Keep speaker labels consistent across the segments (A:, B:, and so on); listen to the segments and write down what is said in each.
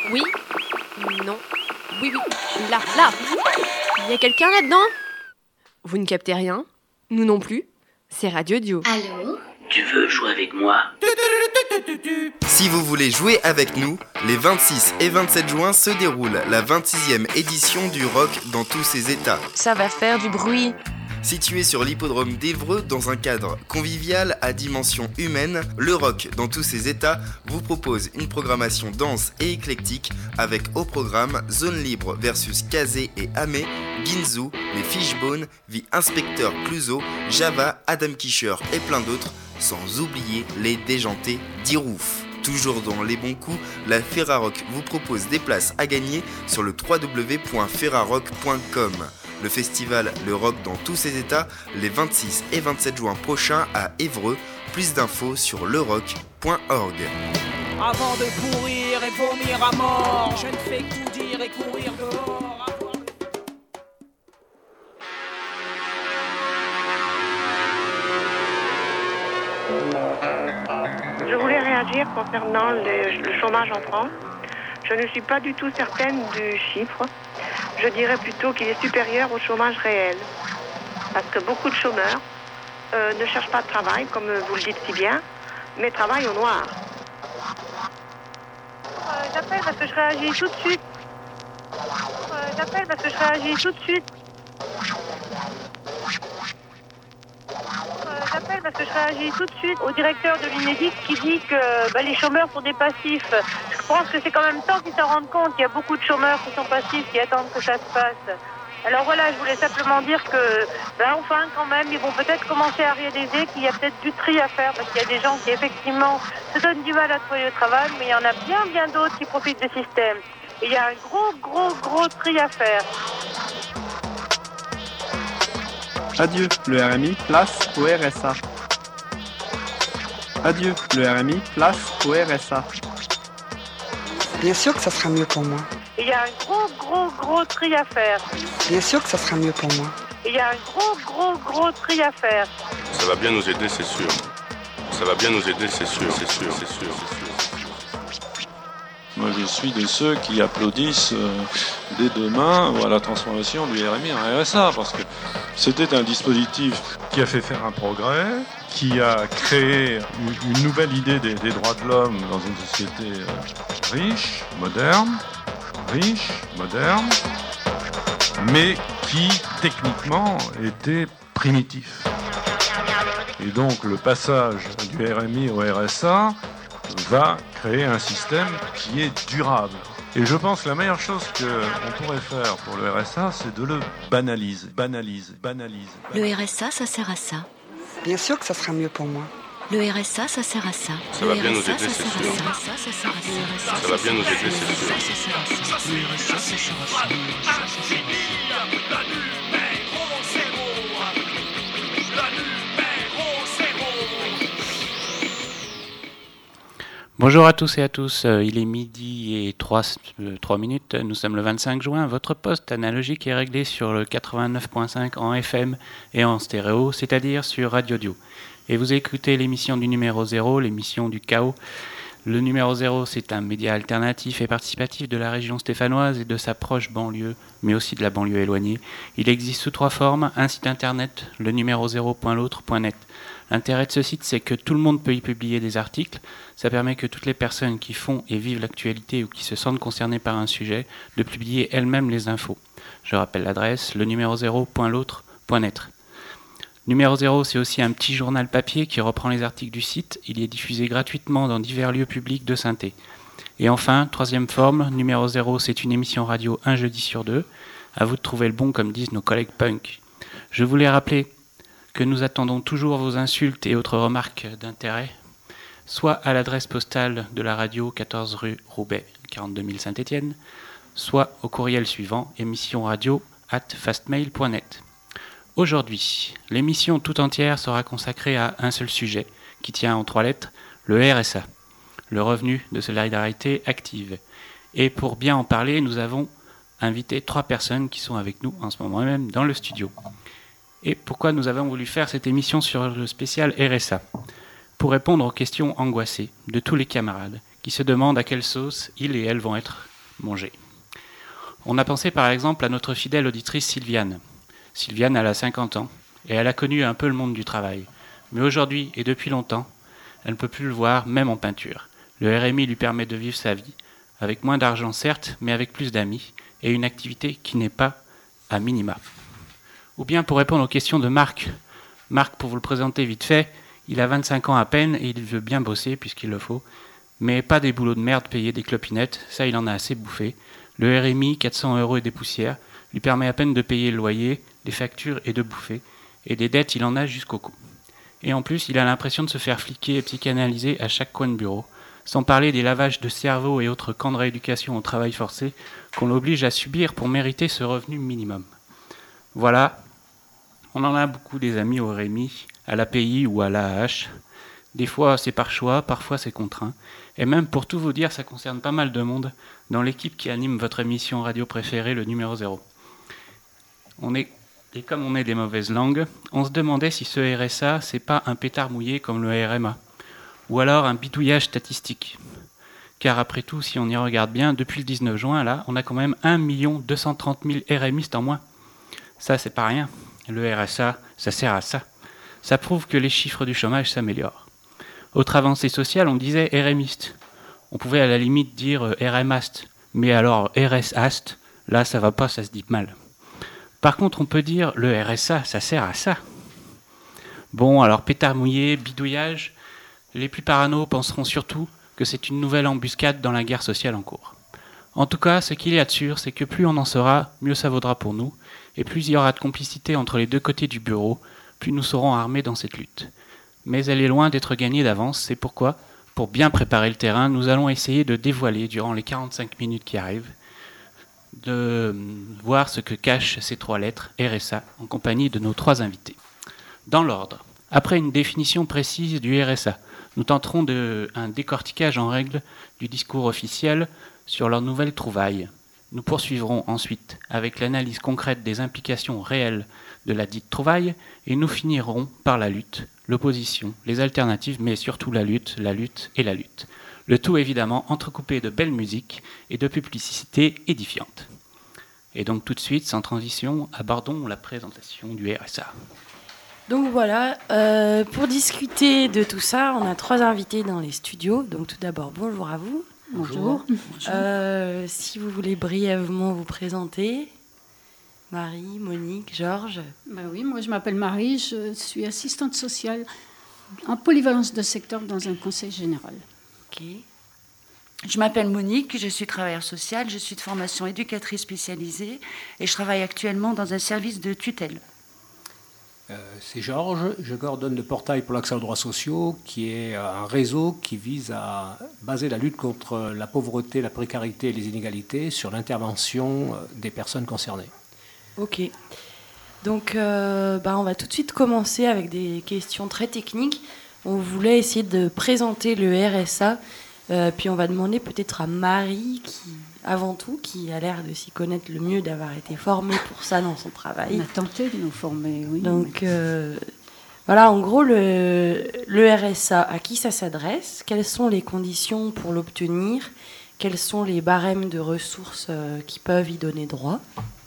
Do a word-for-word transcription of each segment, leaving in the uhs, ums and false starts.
A: Oui. Non. Oui, oui. Là, là. Il y a quelqu'un là-dedans ? Vous ne captez rien ? Nous non plus. C'est Radio Dio.
B: Allô ?
C: Tu veux jouer avec moi ?
D: Si vous voulez jouer avec nous, les vingt-six et vingt-sept juin se déroule la vingt-sixième édition du rock dans tous ses états.
E: Ça va faire du bruit.
D: Situé sur l'hippodrome d'Évreux dans un cadre convivial à dimension humaine, le rock dans tous ses états vous propose une programmation dense et éclectique avec au programme Zone Libre versus Kazé et Amé, Ginzu, les Fishbone, The Inspecteur Clouseau, Java, Adam Kischer et plein d'autres, sans oublier les déjantés d'Irouf. Toujours dans les bons coups, la Ferrarock vous propose des places à gagner sur le w w w point ferrarock point com. Le festival Le Rock dans tous ses états, les vingt-six et vingt-sept juin prochains à Évreux. Plus d'infos sur lerock point org.
F: Avant de pourrir et vomir à mort, je ne fais que dire et courir dehors.
G: Je voulais réagir concernant le, le chômage en France. Je ne suis pas du tout certaine du chiffre. Je dirais plutôt qu'il est supérieur au chômage réel. Parce que beaucoup de chômeurs euh, ne cherchent pas de travail, comme vous le dites si bien, mais travaillent au noir.
H: Euh, j'appelle parce que je réagis tout de suite. Euh, j'appelle parce que je réagis tout de suite. Euh, j'appelle parce que je réagis tout de suite au directeur de l'UNEDIC qui dit que bah, les chômeurs sont des passifs. Je pense que c'est quand même temps qu'ils s'en rendent compte qu'il y a beaucoup de chômeurs qui sont passifs, qui attendent que ça se passe. Alors voilà, je voulais simplement dire que, ben enfin quand même, ils vont peut-être commencer à réaliser qu'il y a peut-être du tri à faire, parce qu'il y a des gens qui effectivement se donnent du mal à trouver le travail, mais il y en a bien bien d'autres qui profitent du système. Et il y a un gros gros gros tri à faire.
I: Adieu, le R M I, place au R S A. Adieu, le R M I, place au R S A.
J: Bien sûr que ça sera mieux pour moi.
H: Et il y a un gros, gros, gros tri à faire.
J: Bien sûr que ça sera mieux pour moi.
H: Et il y a un gros, gros, gros tri à faire.
K: Ça va bien nous aider, c'est sûr. Ça va bien nous aider, c'est sûr, c'est sûr, c'est sûr, c'est sûr.
L: Moi, je suis de ceux qui applaudissent euh, dès demain à la transformation du R M I en R S A, parce que c'était un dispositif
M: qui a fait faire un progrès, qui a créé une, une nouvelle idée des, des droits de l'homme dans une société euh, riche, moderne, riche, moderne, mais qui, techniquement, était primitif. Et donc, le passage du R M I au R S A va créer un système qui est durable. Et je pense que la meilleure chose qu'on pourrait faire pour le R S A, c'est de le banaliser, banaliser, banaliser.
B: Le R S A, ça sert à ça.
J: Bien sûr que ça sera mieux pour moi.
B: Le R S A, ça sert à ça.
K: Ça va bien nous aider, c'est sûr. Ça va bien nous aider, c'est sûr.
N: Bonjour à tous et à tous, il est midi et trois minutes, nous sommes le vingt-cinq juin, votre poste analogique est réglé sur le quatre-vingt-neuf virgule cinq en F M et en stéréo, c'est-à-dire sur Radio Dio. Et vous écoutez l'émission du numéro zéro, l'émission du chaos. Le numéro zéro, c'est un média alternatif et participatif de la région stéphanoise et de sa proche banlieue, mais aussi de la banlieue éloignée. Il existe sous trois formes, un site internet, le numéro zéro point l'autre point net. L'intérêt de ce site, c'est que tout le monde peut y publier des articles. Ça permet que toutes les personnes qui font et vivent l'actualité ou qui se sentent concernées par un sujet, de publier elles-mêmes les infos. Je rappelle l'adresse, le numéro zéro point l'autre point net. Numéro zéro, c'est aussi un petit journal papier qui reprend les articles du site. Il est diffusé gratuitement dans divers lieux publics de Saint-Thé. Et enfin, troisième forme, numéro zéro, c'est une émission radio un jeudi sur deux. À vous de trouver le bon, comme disent nos collègues punk. Je voulais rappeler que nous attendons toujours vos insultes et autres remarques d'intérêt, soit à l'adresse postale de la radio quatorze rue Roubaix, quarante-deux mille Saint-Étienne, soit au courriel suivant, émission radio arobase fastmail point net. Aujourd'hui, l'émission tout entière sera consacrée à un seul sujet, qui tient en trois lettres, le R S A, le revenu de solidarité active. Et pour bien en parler, nous avons invité trois personnes qui sont avec nous en ce moment même dans le studio. Et pourquoi nous avons voulu faire cette émission sur le spécial R S A ? Pour répondre aux questions angoissées de tous les camarades qui se demandent à quelle sauce ils et elles vont être manger. On a pensé par exemple à notre fidèle auditrice Sylviane. Sylviane, elle a cinquante ans et elle a connu un peu le monde du travail. Mais aujourd'hui et depuis longtemps, elle ne peut plus le voir, même en peinture. Le R M I lui permet de vivre sa vie, avec moins d'argent certes, mais avec plus d'amis, et une activité qui n'est pas à minima. Ou bien pour répondre aux questions de Marc. Marc, pour vous le présenter vite fait, il a vingt-cinq ans à peine et il veut bien bosser puisqu'il le faut, mais pas des boulots de merde payés des clopinettes, ça il en a assez bouffé. Le R M I, quatre cents euros et des poussières, lui permet à peine de payer le loyer, les factures et de bouffer, et des dettes il en a jusqu'au cou. Et en plus, il a l'impression de se faire fliquer et psychanalyser à chaque coin de bureau, sans parler des lavages de cerveau et autres camps de rééducation au travail forcé qu'on l'oblige à subir pour mériter ce revenu minimum. Voilà, on en a beaucoup des amis au R M I, à l'A P I ou à l'A H. Des fois c'est par choix, parfois c'est contraint. Et même pour tout vous dire, ça concerne pas mal de monde dans l'équipe qui anime votre émission radio préférée, le numéro zéro. On est, et comme on est des mauvaises langues, on se demandait si ce R S A, c'est pas un pétard mouillé comme le R M A. Ou alors un bidouillage statistique. Car après tout, si on y regarde bien, depuis le dix-neuf juin, là, on a quand même un million deux cent trente mille RMistes en moins. Ça, c'est pas rien. Le R S A, ça sert à ça. Ça prouve que les chiffres du chômage s'améliorent. Autre avancée sociale, on disait RMiste. On pouvait à la limite dire RMast. Mais alors R S Ast, là, ça va pas, ça se dit mal. Par contre, on peut dire le R S A, ça sert à ça. Bon, alors pétard mouillé, bidouillage... Les plus parano penseront surtout que c'est une nouvelle embuscade dans la guerre sociale en cours. En tout cas, ce qu'il y a de sûr, c'est que plus on en saura, mieux ça vaudra pour nous, et plus il y aura de complicité entre les deux côtés du bureau, plus nous serons armés dans cette lutte. Mais elle est loin d'être gagnée d'avance, c'est pourquoi, pour bien préparer le terrain, nous allons essayer de dévoiler, durant les quarante-cinq minutes qui arrivent, de voir ce que cachent ces trois lettres, R S A, en compagnie de nos trois invités. Dans l'ordre, après une définition précise du R S A, nous tenterons de, un décortiquage en règle du discours officiel sur leurs nouvelles trouvailles. Nous poursuivrons ensuite avec l'analyse concrète des implications réelles de la dite trouvaille et nous finirons par la lutte, l'opposition, les alternatives, mais surtout la lutte, la lutte et la lutte. Le tout évidemment entrecoupé de belle musique et de publicité édifiante. Et donc tout de suite, sans transition, abordons la présentation du R S A.
C: Donc voilà, euh, pour discuter de tout ça, on a trois invités dans les studios. Donc tout d'abord, bonjour à vous.
E: Bonjour. Bonjour.
C: Euh, si vous voulez brièvement vous présenter, Marie, Monique, Georges.
E: Ben oui, moi je m'appelle Marie, je suis assistante sociale en polyvalence de secteur dans un conseil général.
C: Ok.
O: Je m'appelle Monique, je suis travailleuse sociale, je suis de formation éducatrice spécialisée et je travaille actuellement dans un service de tutelle.
P: Euh, c'est Georges, je coordonne le portail pour l'accès aux droits sociaux, qui est un réseau qui vise à baser la lutte contre la pauvreté, la précarité et les inégalités sur l'intervention des personnes concernées.
C: Ok. Donc, euh, bah, on va tout de suite commencer avec des questions très techniques. On voulait essayer de présenter le R S A, euh, puis on va demander peut-être à Marie, qui, avant tout, qui a l'air de s'y connaître le mieux, d'avoir été formée pour ça dans son travail.
E: On a tenté de nous former, oui.
C: Donc, euh, voilà, en gros, le, le R S A, à qui ça s'adresse? Quelles sont les conditions pour l'obtenir? Quels sont les barèmes de ressources euh, qui peuvent y donner droit?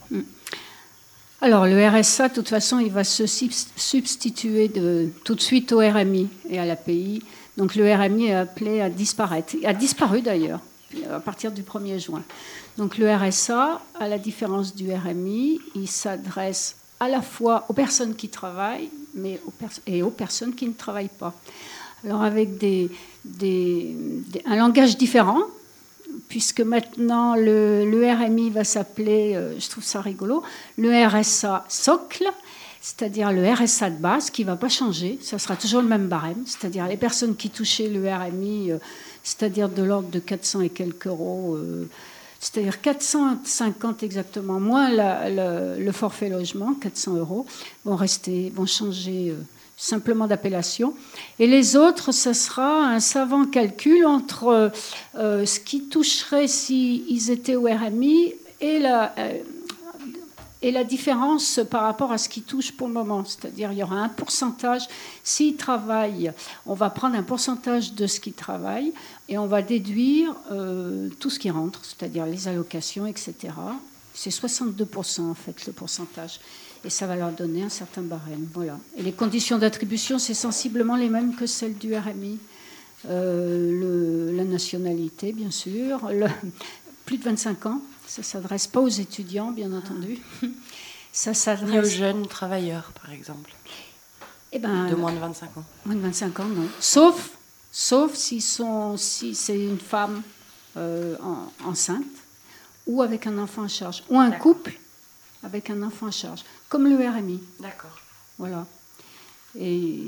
E: Alors, le R S A, de toute façon, il va se substituer de, tout de suite au R M I et à l'A P I. Donc, le R M I est appelé à disparaître. Il a disparu, d'ailleurs, à partir du premier juin. Donc, le R S A, à la différence du R M I, il s'adresse à la fois aux personnes qui travaillent mais aux pers- et aux personnes qui ne travaillent pas. Alors, avec des, des, des, un langage différent, puisque maintenant le, le R M I va s'appeler, euh, je trouve ça rigolo, le R S A socle, c'est-à-dire le R S A de base, qui ne va pas changer, ça sera toujours le même barème, c'est-à-dire les personnes qui touchaient le R M I, euh, c'est-à-dire de l'ordre de quatre cents et quelques euros, euh, c'est-à-dire quatre cent cinquante exactement, moins la, la, le forfait logement, quatre cents euros, vont rester, vont changer euh, simplement d'appellation. Et les autres, ce sera un savant calcul entre euh, ce qui toucherait s'ils étaient au R M I et la, euh, et la différence par rapport à ce qui touche pour le moment, c'est-à-dire il y aura un pourcentage, s'il travaille, on va prendre un pourcentage de ce qu'il travaille et on va déduire euh, tout ce qui rentre, c'est-à-dire les allocations, et cetera. C'est soixante-deux pour cent en fait le pourcentage et ça va leur donner un certain barème. Voilà. Et les conditions d'attribution, c'est sensiblement les mêmes que celles du R M I. Euh, le, la nationalité, bien sûr, le, plus de vingt-cinq ans. Ça ne s'adresse pas aux étudiants, bien entendu. Ça s'adresse...
C: Ni aux jeunes travailleurs, par exemple.
E: Eh ben,
C: de moins de vingt-cinq ans.
E: Moins de vingt-cinq ans, non. Sauf, sauf s'ils sont, si c'est une femme euh, en, enceinte ou avec un enfant à charge. Ou un D'accord. couple avec un enfant à charge. Comme le R M I.
C: D'accord.
E: Voilà. Et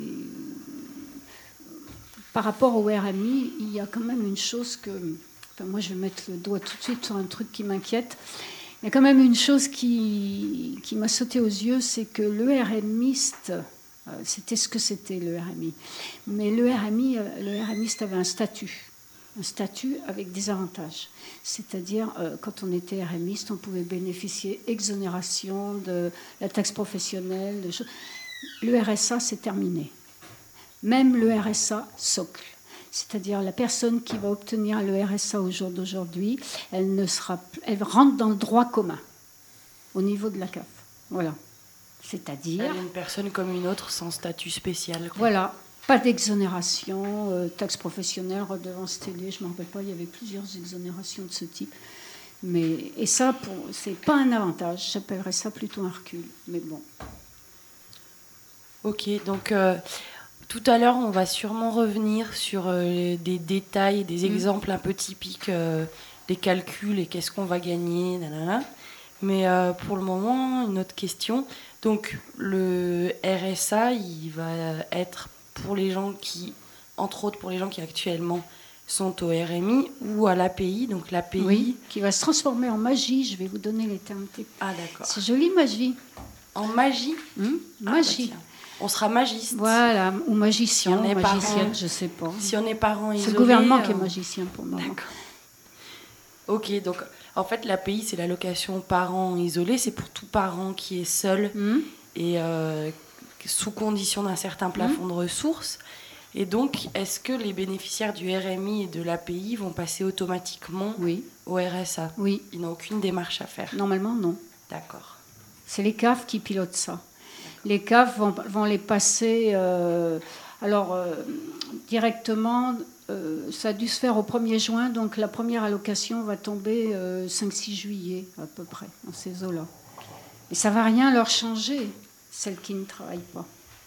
E: par rapport au R M I, il y a quand même une chose que... Enfin, moi, je vais mettre le doigt tout de suite sur un truc qui m'inquiète. Il y a quand même une chose qui, qui m'a sauté aux yeux, c'est que le RMiste, euh, c'était ce que c'était le R M I. Mais le R M I, euh, le RMiste avait un statut, un statut avec des avantages. C'est-à-dire, euh, quand on était RMiste, on pouvait bénéficier exonération de la taxe professionnelle. De choses. Le R S A, c'est terminé. Même le R S A socle. C'est-à-dire la personne qui va obtenir le R S A au jour d'aujourd'hui, elle, ne sera, elle rentre dans le droit commun au niveau de la C A F. Voilà. C'est-à-dire...
C: Elle est une personne comme une autre sans statut spécial. Quoi.
E: Voilà. Pas d'exonération, euh, taxe professionnelle, redevance télé, je ne me rappelle pas, il y avait plusieurs exonérations de ce type. Mais, et ça, pour, c'est pas un avantage. J'appellerais ça plutôt un recul. Mais bon.
C: Ok, donc... Euh... Tout à l'heure, on va sûrement revenir sur euh, des détails, des exemples un peu typiques, euh, des calculs et qu'est-ce qu'on va gagner, nanana. Mais euh, pour le moment, une autre question. Donc, le R S A, il va être pour les gens qui, entre autres pour les gens qui actuellement sont au R M I ou à l'A P I. Donc, l'A P I...
E: Oui, qui va se transformer en magie. Je vais vous donner les termes techniques.
C: Ah, d'accord.
E: C'est joli, magie.
C: En magie
E: hum
C: ah,
E: Magie.
C: Bah, on sera magiste.
E: Voilà, ou magicien,
C: si on est
E: magicienne,
C: parent,
E: je ne sais pas.
C: Si on est parent isolé...
E: C'est le gouvernement euh... qui est
C: euh...
E: magicien pour moi.
C: D'accord. Ok, donc en fait, l'A P I, c'est l'allocation parent isolé. C'est pour tout parent qui est seul mmh. et euh, sous condition d'un certain plafond mmh. de ressources. Et donc, est-ce que les bénéficiaires du R M I et de l'A P I vont passer automatiquement
E: oui.
C: au R S A?
E: Oui.
C: Ils n'ont aucune démarche à faire?
E: Normalement, non.
C: D'accord.
E: C'est les C A F qui pilotent ça. Les C A F vont, vont les passer euh, alors, euh, directement, euh, ça a dû se faire au premier juin, donc la première allocation va tomber euh, cinq six juillet à peu près, dans ces eaux-là. Et ça ne va rien leur changer, celles qui ne travaillent pas.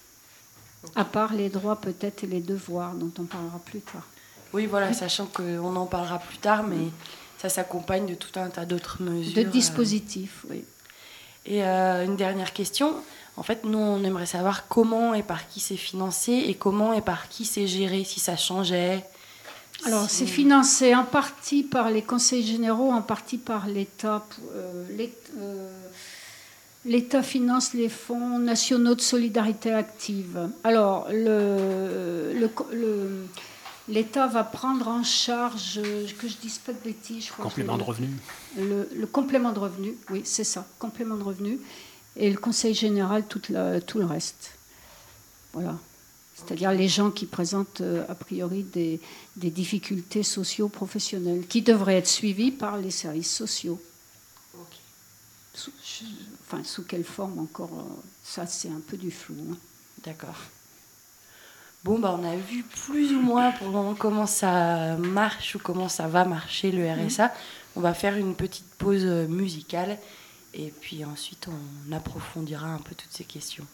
E: À part les droits peut-être et les devoirs, dont on parlera plus tard.
C: Oui, voilà, sachant qu'on en parlera plus tard, mais ça s'accompagne de tout un tas d'autres mesures.
E: De dispositifs, euh... oui.
C: Et euh, une dernière question. En fait, nous, on aimerait savoir comment et par qui c'est financé et comment et par qui c'est géré, si ça changeait.
E: Alors,
C: si...
E: c'est financé en partie par les conseils généraux, en partie par l'État. Euh, L'État, euh, L'État finance les fonds nationaux de solidarité active. Alors, le, le, le, l'État va prendre en charge, que je ne dise pas de bêtises, je crois.
P: Complément de revenu.
E: Le, le complément de revenu, oui, c'est ça, complément de revenu. Et le conseil général, tout, la, tout le reste. Voilà. C'est-à-dire les gens qui présentent, euh, a priori, des, des difficultés socio-professionnelles, qui devraient être suivis par les services sociaux.
C: Okay.
E: Sous, je, enfin, sous quelle forme encore euh, ça, c'est un peu du flou. Hein.
C: D'accord. Bon, bah, on a vu plus ou moins pour le moment comment ça marche ou comment ça va marcher, le R S A. Mmh. On va faire une petite pause musicale. Et puis ensuite, on approfondira un peu toutes ces questions.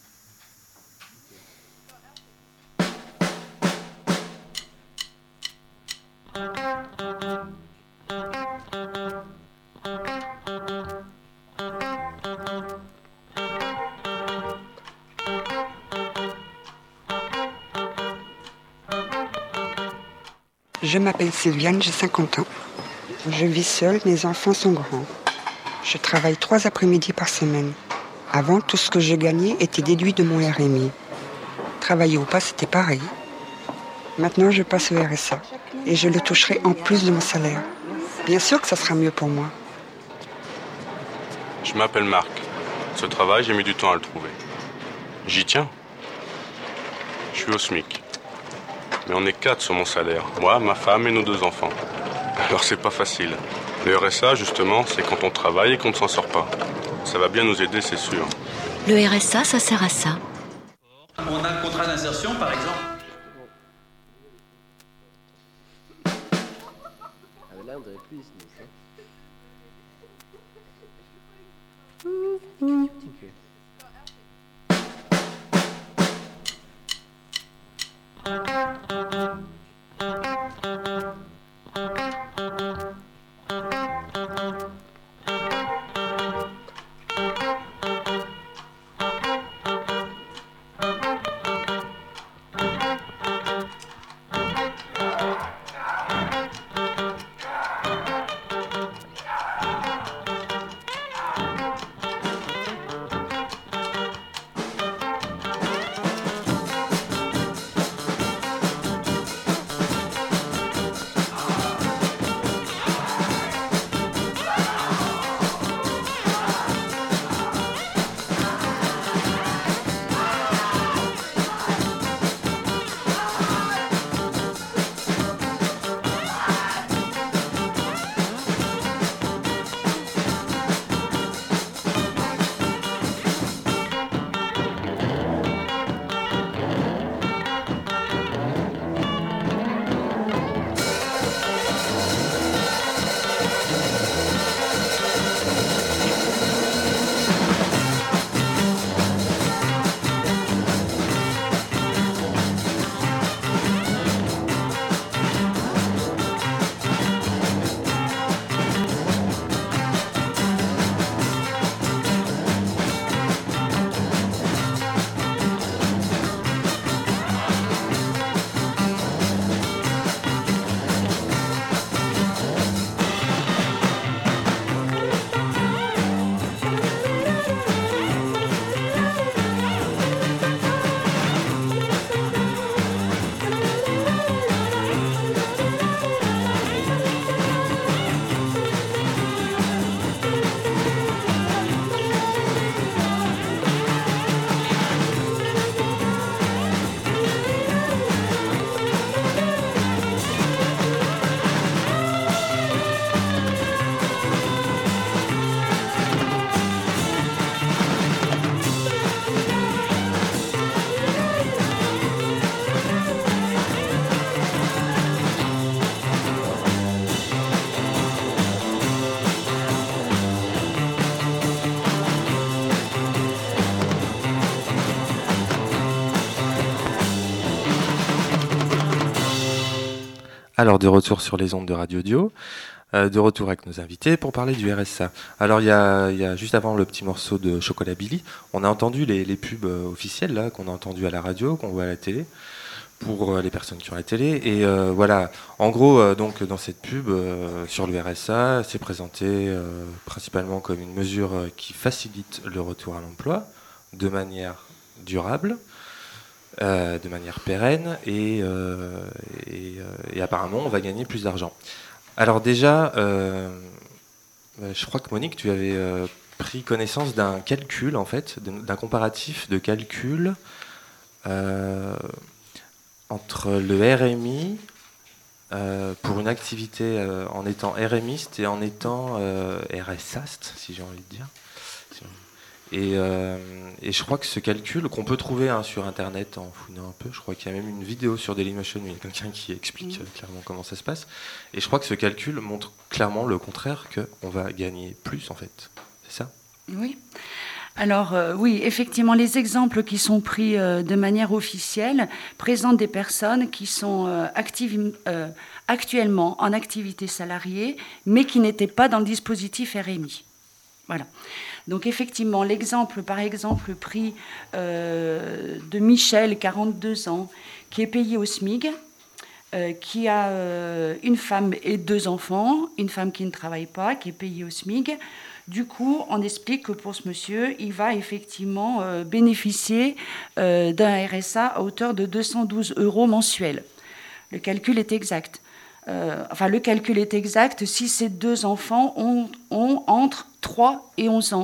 J: Je m'appelle Sylviane, j'ai cinquante ans. Je vis seule, mes enfants sont grands. Je travaille trois après-midi par semaine. Avant, tout ce que je gagnais était déduit de mon R M I. Travailler ou pas, c'était pareil. Maintenant, je passe au R S A et je le toucherai en plus de mon salaire. Bien sûr que ça sera mieux pour moi.
Q: Je m'appelle Marc. Ce travail, j'ai mis du temps à le trouver. J'y tiens. Je suis au SMIC. Mais on est quatre sur mon salaire. Moi, ma femme et nos deux enfants. Alors c'est pas facile. Le R S A, justement, c'est quand on travaille et qu'on ne s'en sort pas. Ça va bien nous aider, c'est sûr.
B: Le R S A, ça sert à ça.
R: On a le contrat d'insertion, par exemple.
S: Là, on dirait plus business, hein.
T: Alors, de retour sur les ondes de Radio Dio, euh, de retour avec nos invités pour parler du R S A. Alors, il y a, y a juste avant le petit morceau de Chocolat Billy, on a entendu les, les pubs officielles là, qu'on a entendues à la radio, qu'on voit à la télé, pour euh, les personnes qui ont la télé. Et euh, voilà, en gros, euh, donc, dans cette pub euh, sur le R S A, c'est présenté euh, principalement comme une mesure euh, qui facilite le retour à l'emploi de manière durable. Euh, de manière pérenne et, euh, et, euh, et apparemment on va gagner plus d'argent. Alors déjà, euh, je crois que Monique, tu avais euh, pris connaissance d'un calcul en fait, d'un comparatif de calcul euh, entre le R M I euh, pour une activité euh, en étant RMiste et en étant euh, R S A S T, si j'ai envie de dire. Et, euh, et je crois que ce calcul, qu'on peut trouver hein, sur Internet en fouinant un peu, je crois qu'il y a même une vidéo sur Dailymotion où il y a quelqu'un qui explique mmh. clairement comment ça se passe. Et je crois que ce calcul montre clairement le contraire, qu'on va gagner plus en fait. C'est ça ?
O: Oui. Alors euh, oui, effectivement, les exemples qui sont pris euh, de manière officielle présentent des personnes qui sont euh, actives, euh, actuellement en activité salariée, mais qui n'étaient pas dans le dispositif R M I. Voilà. Donc effectivement, l'exemple, par exemple, pris euh, de Michel, quarante-deux ans, qui est payé au SMIC, euh, qui a euh, une femme et deux enfants, une femme qui ne travaille pas, qui est payée au SMIC. Du coup, on explique que pour ce monsieur, il va effectivement euh, bénéficier euh, d'un R S A à hauteur de deux cent douze euros mensuels. Le calcul est exact. Euh, enfin, le calcul est exact si ces deux enfants ont, ont entre trois et onze ans.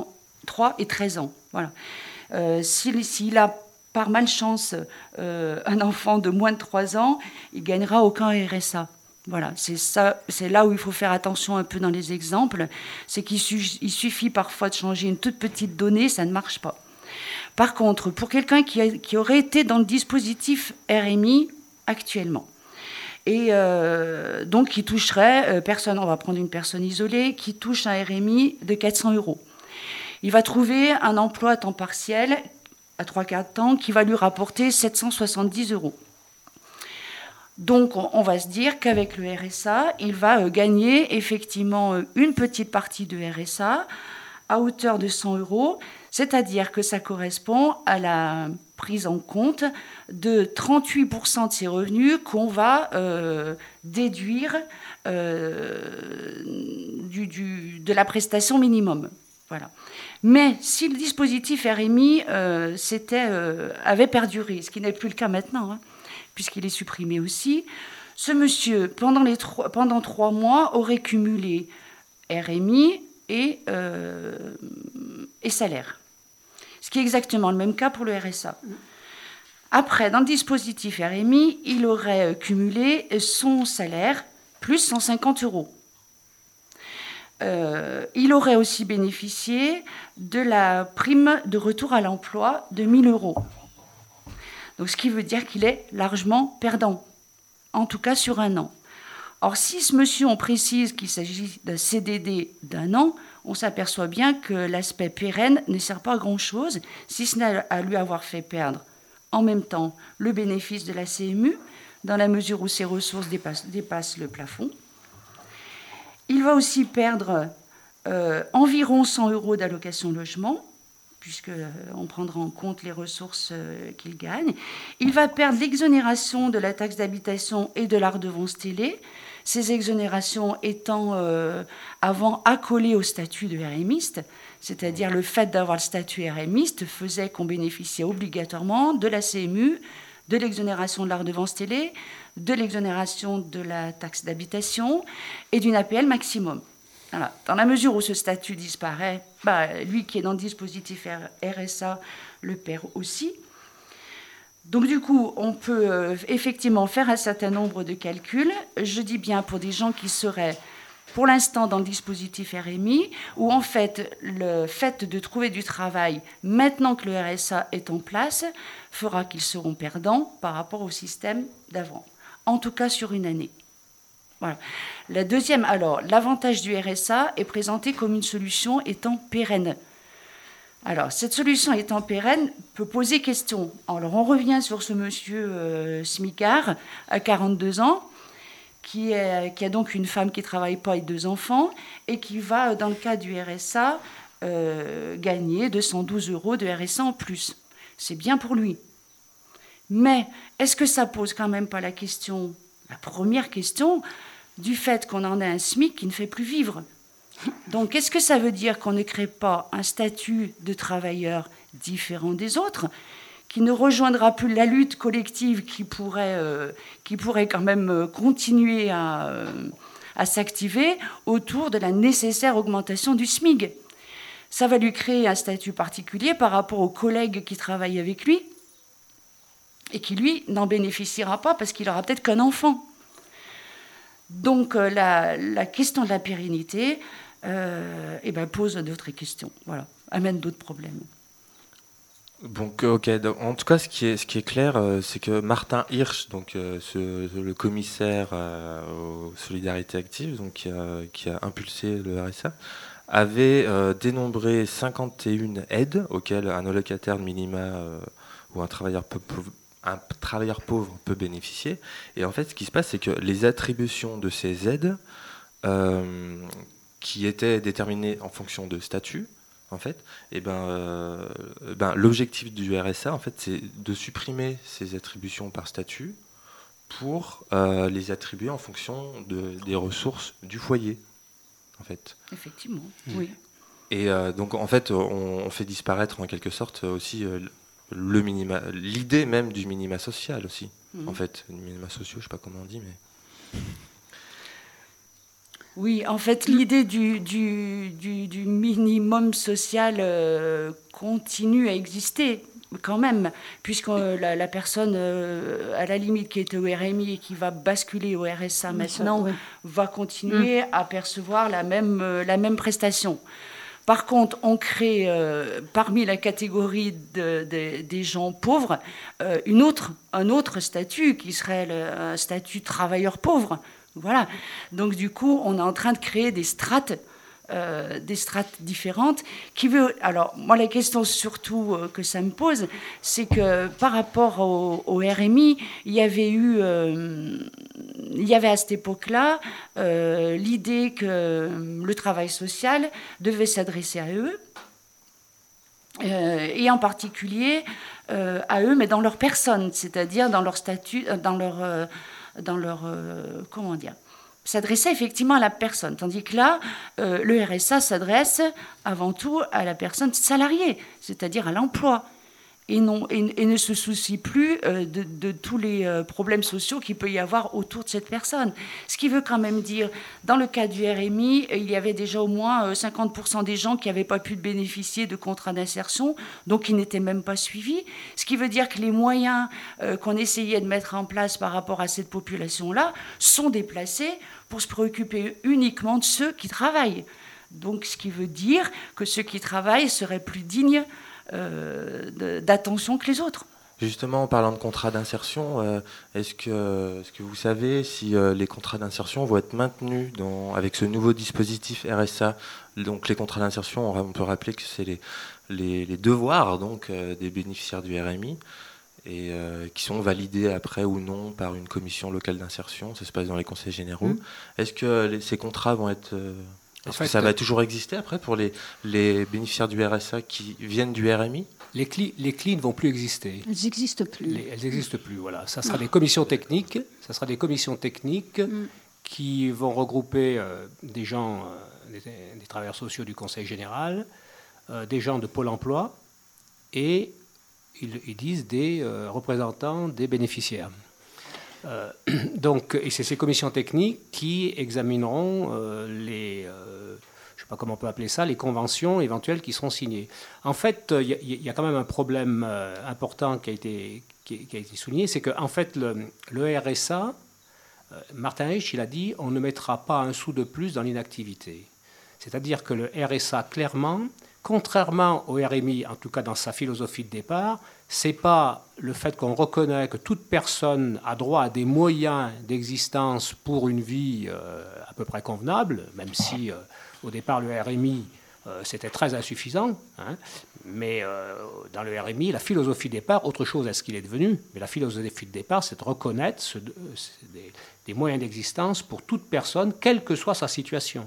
O: trois et treize ans. Voilà. Euh, s'il, s'il a par malchance euh, un enfant de moins de trois ans, il gagnera aucun R S A. Voilà, c'est ça, c'est là où il faut faire attention un peu dans les exemples, c'est qu'il su- il suffit parfois de changer une toute petite donnée, ça ne marche pas. Par contre, pour quelqu'un qui, a, qui aurait été dans le dispositif R M I actuellement, et euh, donc qui toucherait, euh, personne, on va prendre une personne isolée, qui touche un R M I de quatre cents euros. Il va trouver un emploi à temps partiel, à trois quarts temps, qui va lui rapporter sept cent soixante-dix euros. Donc, on va se dire qu'avec le R S A, il va gagner effectivement une petite partie de R S A à hauteur de cent euros, c'est-à-dire que ça correspond à la prise en compte de trente-huit pour cent de ses revenus qu'on va euh, déduire euh, du, du, de la prestation minimum. Voilà. Mais si le dispositif R M I euh, euh, avait perduré, ce qui n'est plus le cas maintenant, hein, puisqu'il est supprimé aussi, ce monsieur, pendant, les trois, pendant trois mois, aurait cumulé R M I et, euh, et salaire. Ce qui est exactement le même cas pour le R S A. Après, dans le dispositif R M I, il aurait cumulé son salaire plus cent cinquante euros. Euh, il aurait aussi bénéficié de la prime de retour à l'emploi de mille euros. Donc, ce qui veut dire qu'il est largement perdant, en tout cas sur un an. Or, si ce monsieur, on précise qu'il s'agit d'un C D D d'un an, on s'aperçoit bien que l'aspect pérenne ne sert pas à grand-chose, si ce n'est à lui avoir fait perdre en même temps le bénéfice de la C M U, dans la mesure où ses ressources dépassent, dépassent le plafond. Il va aussi perdre euh, environ cent euros d'allocation logement, puisqu'on euh, prendra en compte les ressources euh, qu'il gagne. Il va perdre l'exonération de la taxe d'habitation et de la redevance télé, ces exonérations étant euh, avant accolées au statut de RMiste, c'est-à-dire le fait d'avoir le statut RMiste faisait qu'on bénéficiait obligatoirement de la C M U, de l'exonération de la redevance télé, de l'exonération de la taxe d'habitation et d'une A P L maximum. Voilà. Dans la mesure où ce statut disparaît, bah, lui qui est dans le dispositif R S A le perd aussi. Donc du coup, on peut euh, effectivement faire un certain nombre de calculs. Je dis bien pour des gens qui seraient pour l'instant dans le dispositif R M I, où en fait le fait de trouver du travail maintenant que le R S A est en place fera qu'ils seront perdants par rapport au système d'avant, en tout cas sur une année. Voilà. La deuxième, alors, l'avantage du R S A est présenté comme une solution étant pérenne. Alors, cette solution étant pérenne peut poser question. Alors, on revient sur ce monsieur euh, smicard à quarante-deux ans, qui, est, qui a donc une femme qui ne travaille pas et deux enfants, et qui va, dans le cas du R S A, euh, gagner deux cent douze euros de R S A en plus. C'est bien pour lui. Mais est-ce que ça pose quand même pas la question, la première question, du fait qu'on en a un SMIC qui ne fait plus vivre? Donc, est-ce que ça veut dire qu'on ne crée pas un statut de travailleur différent des autres, qui ne rejoindra plus la lutte collective qui pourrait, euh, qui pourrait quand même continuer à, euh, à s'activer autour de la nécessaire augmentation du SMIG? Ça va lui créer un statut particulier par rapport aux collègues qui travaillent avec lui et qui, lui, n'en bénéficiera pas parce qu'il aura peut-être qu'un enfant. Donc, euh, la, la question de la pérennité euh, eh ben, pose d'autres questions, voilà, amène d'autres problèmes.
T: Donc, ok. Donc, en tout cas, ce qui est, ce qui est clair, euh, c'est que Martin Hirsch, donc euh, ce, le commissaire euh, aux solidarités actives, donc qui a, qui a impulsé le R S A, avait euh, dénombré cinquante et une aides auxquelles un allocataire de minima euh, ou un travailleur peut, peut un travailleur pauvre peut bénéficier. Et en fait, ce qui se passe, c'est que les attributions de ces aides, euh, qui étaient déterminées en fonction de statut, en fait, et ben, euh, ben, l'objectif du R S A, en fait, c'est de supprimer ces attributions par statut pour euh, les attribuer en fonction de, des ressources du foyer, en fait.
O: Effectivement, oui.
T: Et euh, donc, en fait, on, on fait disparaître en quelque sorte aussi euh, le minima, l'idée même du minima social aussi, mmh. en fait. Le minima social, je ne sais pas comment on dit, mais...
O: Oui, en fait, l'idée du, du, du, du minimum social euh, continue à exister quand même, puisque euh, la, la personne, euh, à la limite, qui est au R M I et qui va basculer au R S A maintenant, oui. va continuer mmh. à percevoir la même, euh, la même prestation. Par contre, on crée, euh, parmi la catégorie de, de, des gens pauvres, euh, une autre, un autre statut, qui serait le, un statut travailleur pauvre. Voilà. Donc, du coup, on est en train de créer des strates, euh, des strates différentes. Qui veut... Alors, moi, la question surtout euh, que ça me pose, c'est que par rapport au, au R M I, il y avait eu... Euh, il y avait à cette époque-là euh, l'idée que le travail social devait s'adresser à eux, euh, et en particulier euh, à eux, mais dans leur personne, c'est-à-dire dans leur statut, dans leur, euh, dans leur euh, comment dire, s'adressait effectivement à la personne, tandis que là, euh, le R S A s'adresse avant tout à la personne salariée, c'est-à-dire à l'emploi. Et, non, et, et ne se soucie plus euh, de, de tous les euh, problèmes sociaux qu'il peut y avoir autour de cette personne. Ce qui veut quand même dire, dans le cas du R M I, il y avait déjà au moins euh, cinquante pour cent des gens qui n'avaient pas pu bénéficier de contrats d'insertion, donc qui n'étaient même pas suivis. Ce qui veut dire que les moyens euh, qu'on essayait de mettre en place par rapport à cette population-là sont déplacés pour se préoccuper uniquement de ceux qui travaillent. Donc, ce qui veut dire que ceux qui travaillent seraient plus dignes Euh, d'attention que les autres.
T: Justement, en parlant de contrats d'insertion, euh, est-ce que, est-ce que vous savez si euh, les contrats d'insertion vont être maintenus dans, avec ce nouveau dispositif R S A? Donc les contrats d'insertion, on peut rappeler que c'est les, les, les devoirs donc, euh, des bénéficiaires du R M I et euh, qui sont validés après ou non par une commission locale d'insertion. Ça se passe dans les conseils généraux. Mmh. Est-ce que les, ces contrats vont être... Euh, Est-ce en fait, que ça va toujours exister après pour les, les bénéficiaires du R S A qui viennent du R M I?
P: Les C L I, les C L I ne vont plus exister.
E: Elles n'existent plus.
P: Les, elles n'existent plus, voilà. Ça sera des commissions techniques. Ça sera des commissions techniques mm. qui vont regrouper euh, des gens, euh, des, des travailleurs sociaux du Conseil général, euh, des gens de Pôle emploi et, ils, ils disent, des euh, représentants des bénéficiaires. Euh, donc, et c'est ces commissions techniques qui examineront euh, les, euh, je ne sais pas comment on peut appeler ça, les conventions éventuelles qui seront signées. En fait, il y, y a quand même un problème euh, important qui a été, qui, qui a été souligné, c'est qu'en fait, le, le R S A, euh, Martin Reich, il a dit, on ne mettra pas un sou de plus dans l'inactivité. C'est-à-dire que le R S A, clairement, contrairement au R M I, en tout cas dans sa philosophie de départ, c'est pas le fait qu'on reconnaît que toute personne a droit à des moyens d'existence pour une vie euh, à peu près convenable, même si euh, au départ le R M I euh, c'était très insuffisant, hein, mais euh, dans le R M I, la philosophie de départ, autre chose est ce qu'il est devenu, mais la philosophie de départ, c'est de reconnaître ce, des, des moyens d'existence pour toute personne, quelle que soit sa situation.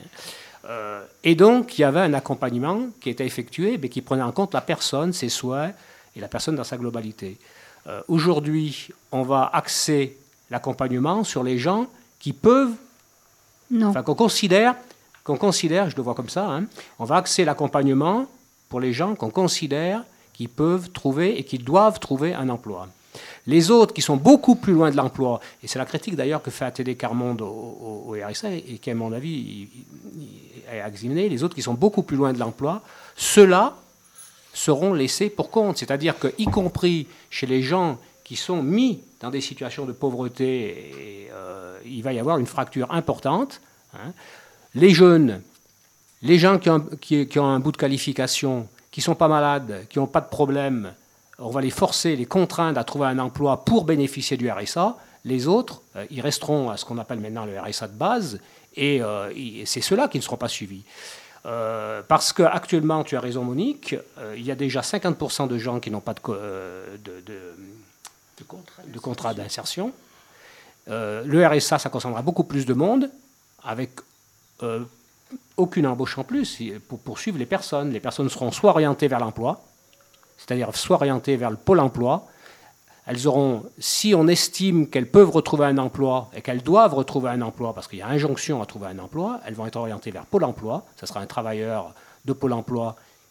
P: Euh, et donc, il y avait un accompagnement qui était effectué, mais qui prenait en compte la personne, ses souhaits, et la personne dans sa globalité. Euh, aujourd'hui, on va axer l'accompagnement sur les gens qui peuvent,
E: non.
P: enfin qu'on considère, qu'on considère, je le vois comme ça, hein, on va axer l'accompagnement pour les gens qu'on considère qui peuvent trouver et qui doivent trouver un emploi. Les autres qui sont beaucoup plus loin de l'emploi, et c'est la critique d'ailleurs que fait A T D Quart Monde au, au, au R S A et qui, à mon avis, est examiné, les autres qui sont beaucoup plus loin de l'emploi, ceux-là seront laissés pour compte. C'est-à-dire que, y compris chez les gens qui sont mis dans des situations de pauvreté, et, euh, il va y avoir une fracture importante. Hein. Les jeunes, les gens qui ont, qui, qui ont un bout de qualification, qui ne sont pas malades, qui n'ont pas de problème, on va les forcer, les contraindre à trouver un emploi pour bénéficier du R S A. Les autres, euh, ils resteront à ce qu'on appelle maintenant le R S A de base, et, euh, et c'est ceux-là qui ne seront pas suivis. Euh, parce qu'actuellement, tu as raison Monique, euh, il y a déjà cinquante pour cent de gens qui n'ont pas de, euh, de, de, de, contrat, de contrat d'insertion. Euh, le R S A, ça concernera beaucoup plus de monde, avec euh, aucune embauche en plus pour poursuivre les personnes. Les personnes seront soit orientées vers l'emploi, c'est-à-dire soit orientées vers le pôle emploi. Elles auront, si on estime qu'elles peuvent retrouver un emploi et qu'elles doivent retrouver un emploi, parce qu'il y a injonction à trouver un emploi, elles vont être orientées vers Pôle emploi. Ce sera un travailleur de Pôle emploi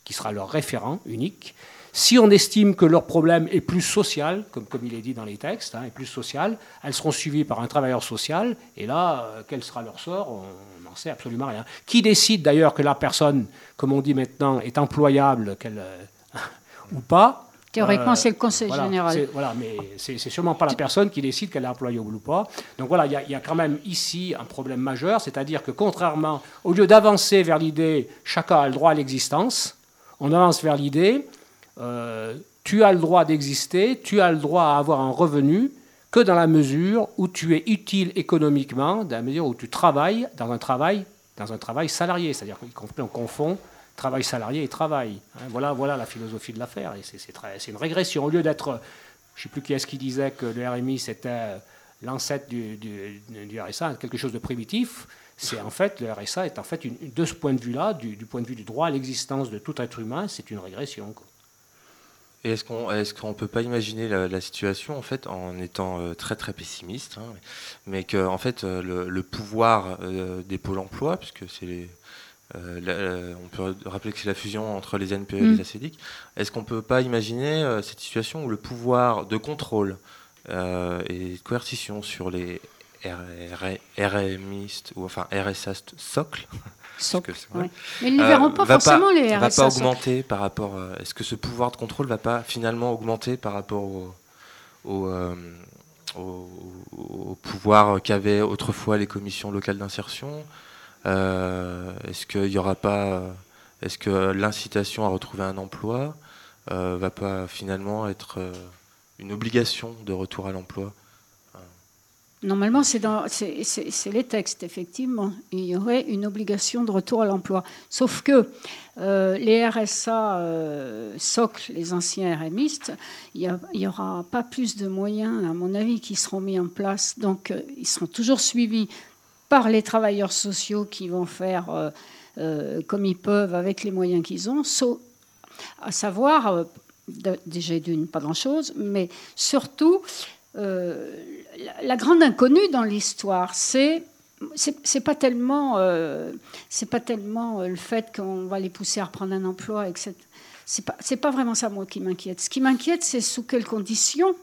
P: qui sera leur référent unique. Si on estime que leur problème est plus social, comme, comme il est dit dans les textes, hein, est plus social, elles seront suivies par un travailleur social, et là, euh, quel sera leur sort? On n'en sait absolument rien. Qui décide d'ailleurs que la personne, comme on dit maintenant, est employable qu'elle, euh, ou pas?
E: Théoriquement,
P: euh,
E: c'est le Conseil
P: voilà,
E: général.
P: C'est, voilà, mais c'est, c'est sûrement pas la personne qui décide qu'elle est employable ou pas. Donc voilà, il y, y a quand même ici un problème majeur, c'est-à-dire que contrairement, au lieu d'avancer vers l'idée « chacun a le droit à l'existence », on avance vers l'idée Euh, tu as le droit d'exister, tu as le droit à avoir un revenu que dans la mesure où tu es utile économiquement, dans la mesure où tu travailles dans un travail, dans un travail salarié. C'est-à-dire qu'on confond travail salarié et travail. Hein, voilà, voilà la philosophie de l'affaire. Et c'est, c'est, très, c'est une régression. Au lieu d'être, je ne sais plus qui est-ce qui disait que le R M I c'était l'ancêtre du, du, du R S A, quelque chose de primitif. C'est en fait, le R S A est en fait, une, de ce point de vue-là, du, du point de vue du droit à l'existence de tout être humain, c'est une régression, quoi.
T: Et est-ce qu'on est-ce qu'on peut pas imaginer la, la situation en fait en étant euh, très très pessimiste, hein, mais que en fait euh, le, le pouvoir euh, des pôles emploi, puisque c'est les, euh, la, on peut rappeler que c'est la fusion entre les N P E mmh. et les A C D I C, est-ce qu'on peut pas imaginer euh, cette situation où le pouvoir de contrôle euh, et de coercition sur les RMistes ou enfin R S A socles
E: Socle, ouais. Mais ils ne verront euh, pas forcément
T: pas,
E: les R S A.
T: Va pas augmenter par rapport. Euh, est-ce que ce pouvoir de contrôle va pas finalement augmenter par rapport au, au, euh, au, au pouvoir qu'avaient autrefois les commissions locales d'insertion? euh, Est-ce qu'il y aura pas? Est-ce que l'incitation à retrouver un emploi euh, va pas finalement être euh, une obligation de retour à l'emploi?
E: Normalement, c'est, dans, c'est, c'est, c'est les textes, effectivement. Il y aurait une obligation de retour à l'emploi. Sauf que euh, les R S A euh, socles, les anciens RMistes, il n'y aura pas plus de moyens, à mon avis, qui seront mis en place. Donc, euh, ils seront toujours suivis par les travailleurs sociaux qui vont faire euh, euh, comme ils peuvent avec les moyens qu'ils ont, sauf, à savoir, euh, de, déjà d'une, pas grand-chose, mais surtout... Euh, la, la grande inconnue dans l'histoire, c'est c'est, c'est pas tellement euh, c'est pas tellement le fait qu'on va les pousser à reprendre un emploi, et cetera. C'est pas c'est pas vraiment ça moi qui m'inquiète. Ce qui m'inquiète, c'est sous quelles conditions.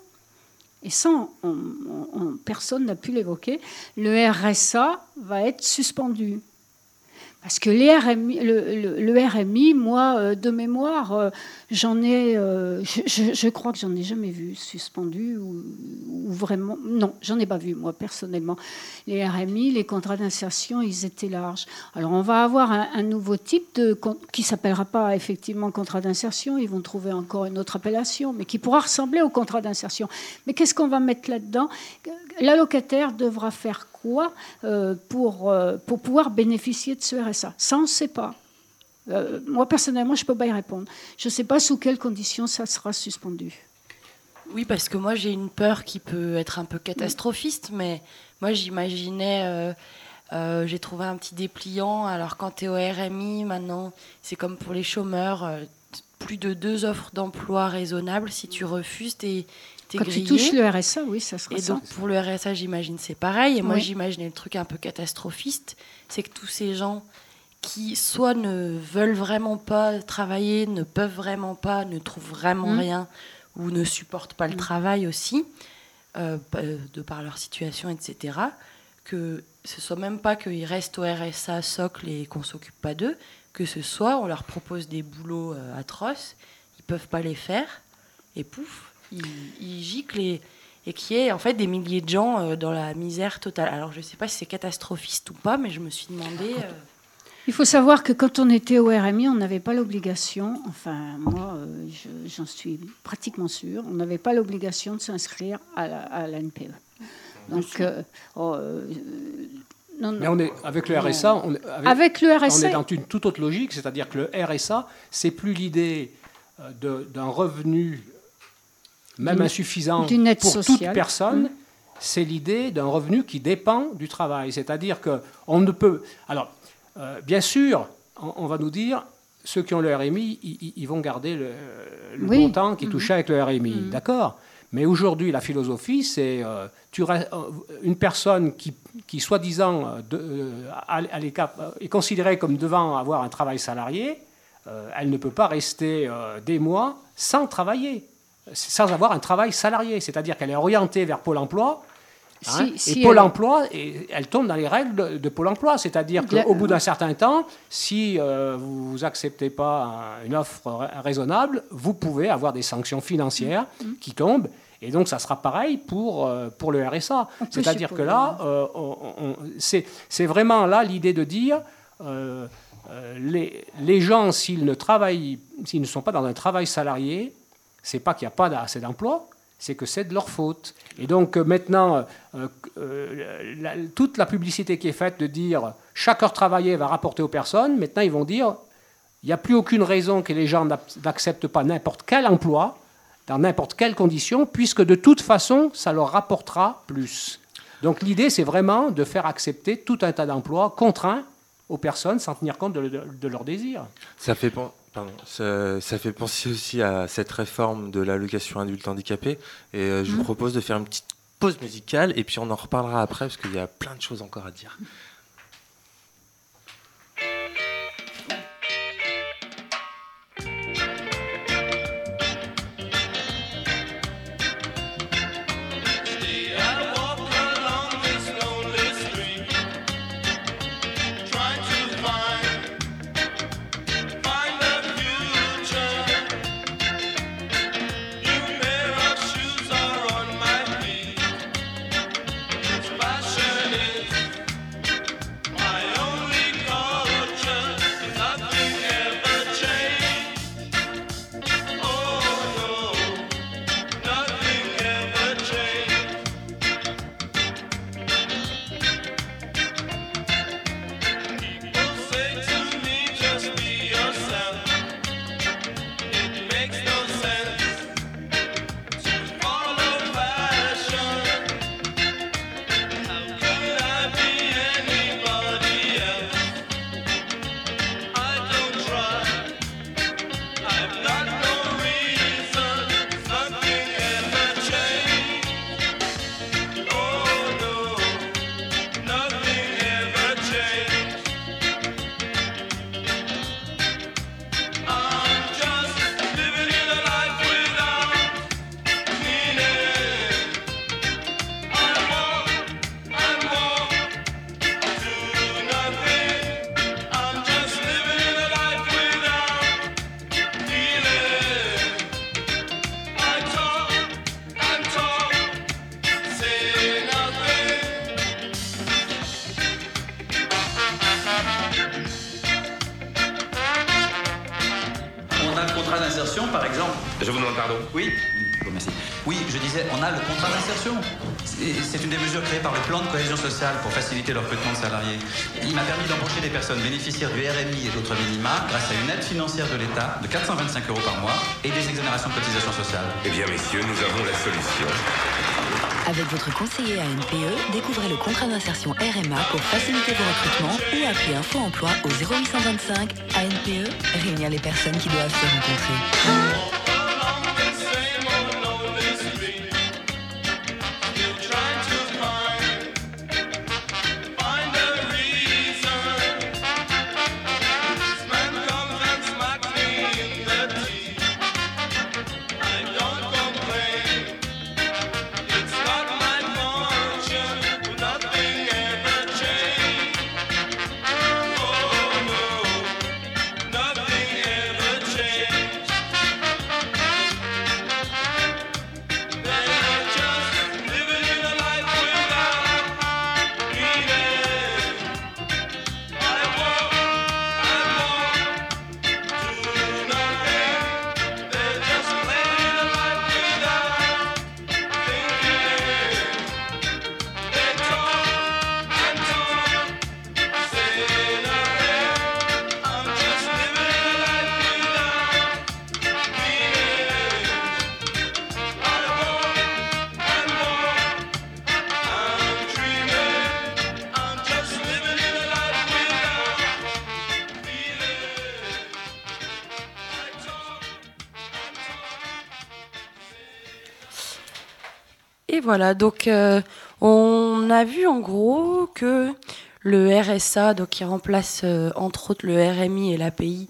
E: Et ça, on, on, on, personne n'a pu l'évoquer. Le R S A va être suspendu. Parce que les R M I, le, le, le R M I, moi, euh, de mémoire, euh, j'en ai, euh, je, je, je crois que j'en ai jamais vu suspendu ou, ou vraiment. Non, j'en ai pas vu moi personnellement. Les R M I, les contrats d'insertion, ils étaient larges. Alors on va avoir un, un nouveau type de qui s'appellera pas effectivement contrat d'insertion. Ils vont trouver encore une autre appellation, mais qui pourra ressembler au contrat d'insertion. Mais qu'est-ce qu'on va mettre là-dedans? L'allocataire devra faire quoi euh, pour, euh, pour pouvoir bénéficier de ce R S A? Ça, on ne sait pas. Euh, moi, personnellement, je ne peux pas y répondre. Je ne sais pas sous quelles conditions ça sera suspendu.
C: Oui, parce que moi, j'ai une peur qui peut être un peu catastrophiste, mais moi, j'imaginais... Euh, euh, j'ai trouvé un petit dépliant. Alors, quand tu es au R M I, maintenant, c'est comme pour les chômeurs, euh, plus de deux offres d'emploi raisonnables. Si tu refuses, tu es...
E: Quand
C: grillé.
E: Tu touches le R S A, oui, ça sera
C: et
E: ça.
C: Et donc, pour le R S A, j'imagine, c'est pareil. Et moi,
E: oui.
C: j'imaginais le truc un peu catastrophiste, c'est que tous ces gens qui, soit ne veulent vraiment pas travailler, ne peuvent vraiment pas, ne trouvent vraiment mmh. rien, ou ne supportent pas le mmh. travail aussi, euh, de par leur situation, et cetera, que ce soit même pas qu'ils restent au R S A socle et qu'on ne s'occupe pas d'eux, que ce soit, on leur propose des boulots euh, atroces, ils ne peuvent pas les faire, et pouf, ils, ils giclent et, et qu'il y ait en fait des milliers de gens euh, dans la misère totale. Alors je ne sais pas si c'est catastrophiste ou pas, mais je me suis demandé... Euh...
E: Il faut savoir que quand on était au R M I, on n'avait pas l'obligation, enfin moi euh, je, j'en suis pratiquement sûre, on n'avait pas l'obligation de s'inscrire à la, à la N P E. Donc... Euh, oh, euh,
P: Non, non. Mais on est, avec le R S A, on est, avec,
E: avec le R S A,
P: on est dans une toute autre logique, c'est-à-dire que le R S A, c'est plus l'idée de, d'un revenu, même insuffisant pour sociale. toute personne, mmh. c'est l'idée d'un revenu qui dépend du travail. C'est-à-dire qu'on ne peut... Alors, euh, bien sûr, on, on va nous dire, ceux qui ont le R M I, ils, ils vont garder le, le oui. montant qui est touché mmh. avec le R M I. Mmh. D'accord ? Mais aujourd'hui, la philosophie, c'est euh, tu, euh, une personne qui, qui soi-disant, de, euh, à, à est considérée comme devant avoir un travail salarié, euh, elle ne peut pas rester euh, des mois sans travailler, sans avoir un travail salarié. C'est-à-dire qu'elle est orientée vers Pôle emploi. Hein, si, si et Pôle elle... emploi, et elle tombe dans les règles de, de Pôle emploi. C'est-à-dire qu'au La... bout d'un certain temps, si euh, vous n'acceptez pas une offre raisonnable, vous pouvez avoir des sanctions financières mmh. qui tombent. Et donc, ça sera pareil pour, euh, pour le R S A. C'est-à-dire que là, euh, on, on, c'est, c'est vraiment là l'idée de dire euh, euh, les, les gens, s'ils ne travaillent, s'ils ne sont pas dans un travail salarié, c'est pas qu'il n'y a pas assez d'emploi, c'est que c'est de leur faute. Et donc euh, maintenant, euh, euh, la, toute la publicité qui est faite de dire chaque heure travaillée va rapporter aux personnes, maintenant ils vont dire il n'y a plus aucune raison que les gens n'acceptent pas n'importe quel emploi, dans n'importe quelle condition, puisque de toute façon, ça leur rapportera plus. Donc l'idée, c'est vraiment de faire accepter tout un tas d'emplois contraints aux personnes sans tenir compte de, de, de leurs désirs.
T: Ça fait... Pardon, ça, ça fait penser aussi à cette réforme de l'allocation adulte handicapé. Et euh, je mmh. vous propose de faire une petite pause musicale et puis on en reparlera après parce qu'il y a plein de choses encore à dire.
R: Par exemple.
Q: Je vous demande pardon.
R: Oui. Merci. Oui, je disais, on a le contrat d'insertion. C'est une des mesures créées par le plan de cohésion sociale pour faciliter le recrutement de salariés. Il m'a permis d'embaucher des personnes bénéficiaires du R M I et d'autres minima grâce à une aide financière de l'État de quatre cent vingt-cinq euros par mois et des exonérations de cotisations sociales.
Q: Eh bien, messieurs, nous avons la solution.
B: Avec votre conseiller A N P E, découvrez le contrat d'insertion R M A pour faciliter vos recrutements ou appelez Info Emploi au zéro huit cent vingt-cinq. A N P E, réunir les personnes qui doivent se rencontrer.
C: Et voilà, donc euh, on a vu en gros que le R S A, donc qui remplace euh, entre autres le R M I et l'A P I,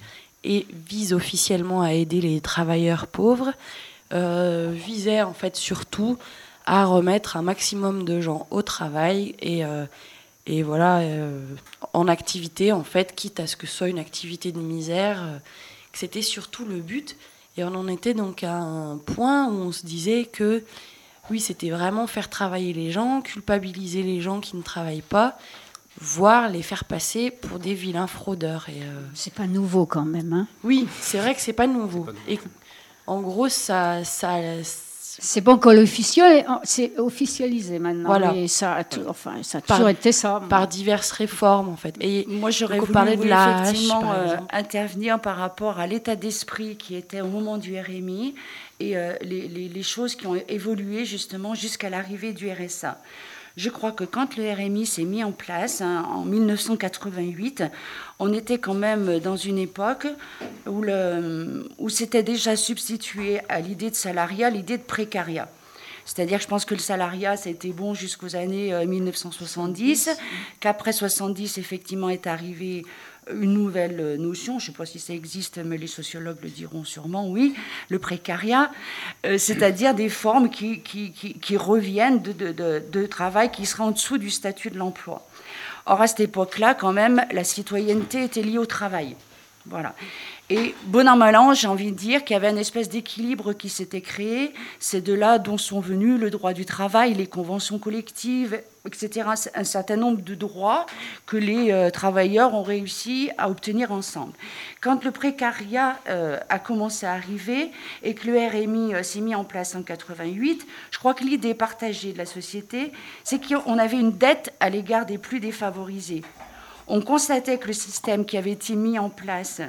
C: et vise officiellement à aider les travailleurs pauvres, euh, visait en fait surtout à remettre un maximum de gens au travail et, euh, et voilà, euh, en activité, en fait, quitte à ce que ce soit une activité de misère, euh, que c'était surtout le but. Et on en était donc à un point où on se disait que, oui, c'était vraiment faire travailler les gens, culpabiliser les gens qui ne travaillent pas, voire les faire passer pour des vilains fraudeurs. Et euh...
E: c'est pas nouveau quand même, hein.
C: Oui, c'est vrai que c'est pas nouveau. C'est pas nouveau. Et en gros, ça... ça
E: c'est bon qu'on l'officialise, c'est officialisé maintenant.
C: Voilà.
E: Et ça a, tout, enfin, ça a toujours par, été ça.
C: Par diverses réformes, en fait. Et
O: moi, j'aurais voulu parler de la effectivement euh, intervenir par rapport à l'état d'esprit qui était au moment du R M I et euh, les, les, les choses qui ont évolué justement jusqu'à l'arrivée du R S A. Je crois que quand le R M I s'est mis en place, hein, en mille neuf cent quatre-vingt-huit, on était quand même dans une époque où, le, où c'était déjà substitué à l'idée de salariat, l'idée de précariat. C'est-à-dire que je pense que le salariat, ça a été bon jusqu'aux années euh, mille neuf cent soixante-dix, qu'après soixante-dix, effectivement, est arrivée une nouvelle notion, je ne sais pas si ça existe, mais les sociologues le diront sûrement, oui, le précariat, euh, c'est-à-dire des formes qui, qui, qui, qui reviennent de, de, de, de travail qui sera en dessous du statut de l'emploi. Or, à cette époque-là, quand même, la citoyenneté était liée au travail. Voilà. Et bon an, mal an, j'ai envie de dire qu'il y avait une espèce d'équilibre qui s'était créé. C'est de là dont sont venus le droit du travail, les conventions collectives, et cetera. Un certain nombre de droits que les euh, travailleurs ont réussi à obtenir ensemble. Quand le précariat euh, a commencé à arriver et que le R M I euh, s'est mis en place en quatre-vingt-huit, je crois que l'idée partagée de la société, c'est qu'on avait une dette à l'égard des plus défavorisés. On constatait que le système qui avait été mis en place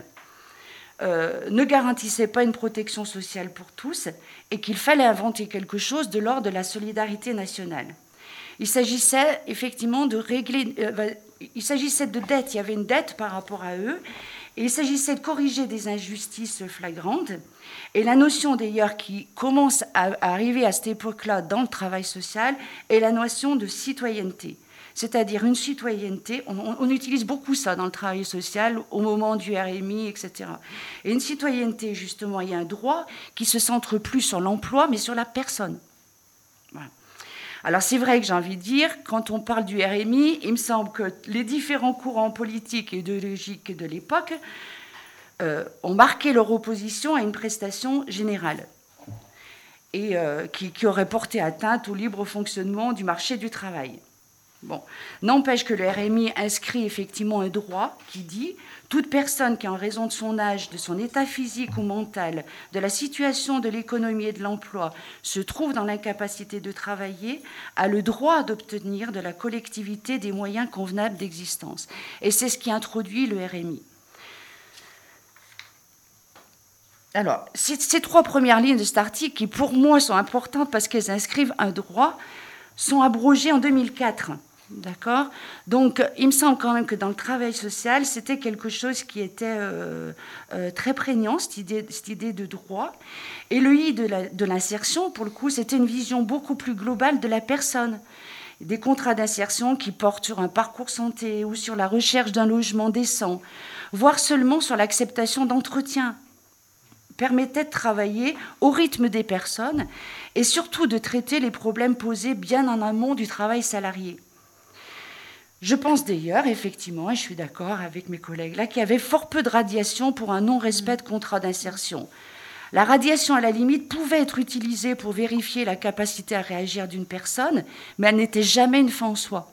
O: Euh, ne garantissait pas une protection sociale pour tous et qu'il fallait inventer quelque chose de l'ordre de la solidarité nationale. Il s'agissait effectivement de régler... Euh, il s'agissait de dettes, il y avait une dette par rapport à eux, et il s'agissait de corriger des injustices flagrantes. Et la notion d'ailleurs qui commence à, à arriver à cette époque-là dans le travail social est la notion de citoyenneté. C'est-à-dire une citoyenneté, on, on utilise beaucoup ça dans le travail social au moment du R M I, et cetera. Et une citoyenneté, justement, il y a un droit qui se centre plus sur l'emploi, mais sur la personne. Voilà. Alors c'est vrai que j'ai envie de dire, quand on parle du R M I, il me semble que les différents courants politiques et idéologiques de l'époque euh, ont marqué leur opposition à une prestation générale et euh, qui, qui aurait porté atteinte au libre fonctionnement du marché du travail. Bon. N'empêche que le R M I inscrit effectivement un droit qui dit « Toute personne qui, en raison de son âge, de son état physique ou mental, de la situation de l'économie et de l'emploi, se trouve dans l'incapacité de travailler, a le droit d'obtenir de la collectivité des moyens convenables d'existence. » Et c'est ce qui introduit le R M I. Alors, ces trois premières lignes de cet article, qui pour moi sont importantes parce qu'elles inscrivent un droit, sont abrogées en deux mille quatre. D'accord ? Donc, il me semble quand même que dans le travail social, c'était quelque chose qui était euh, euh, très prégnant, cette idée, cette idée de droit. Et le I de, la, de l'insertion, pour le coup, c'était une vision beaucoup plus globale de la personne. Des contrats d'insertion qui portent sur un parcours santé ou sur la recherche d'un logement décent, voire seulement sur l'acceptation d'entretien, permettait de travailler au rythme des personnes et surtout de traiter les problèmes posés bien en amont du travail salarié. Je pense d'ailleurs, effectivement, et je suis d'accord avec mes collègues là, qu'il y avait fort peu de radiation pour un non-respect de contrat d'insertion. La radiation, à la limite, pouvait être utilisée pour vérifier la capacité à réagir d'une personne, mais elle n'était jamais une fin en soi.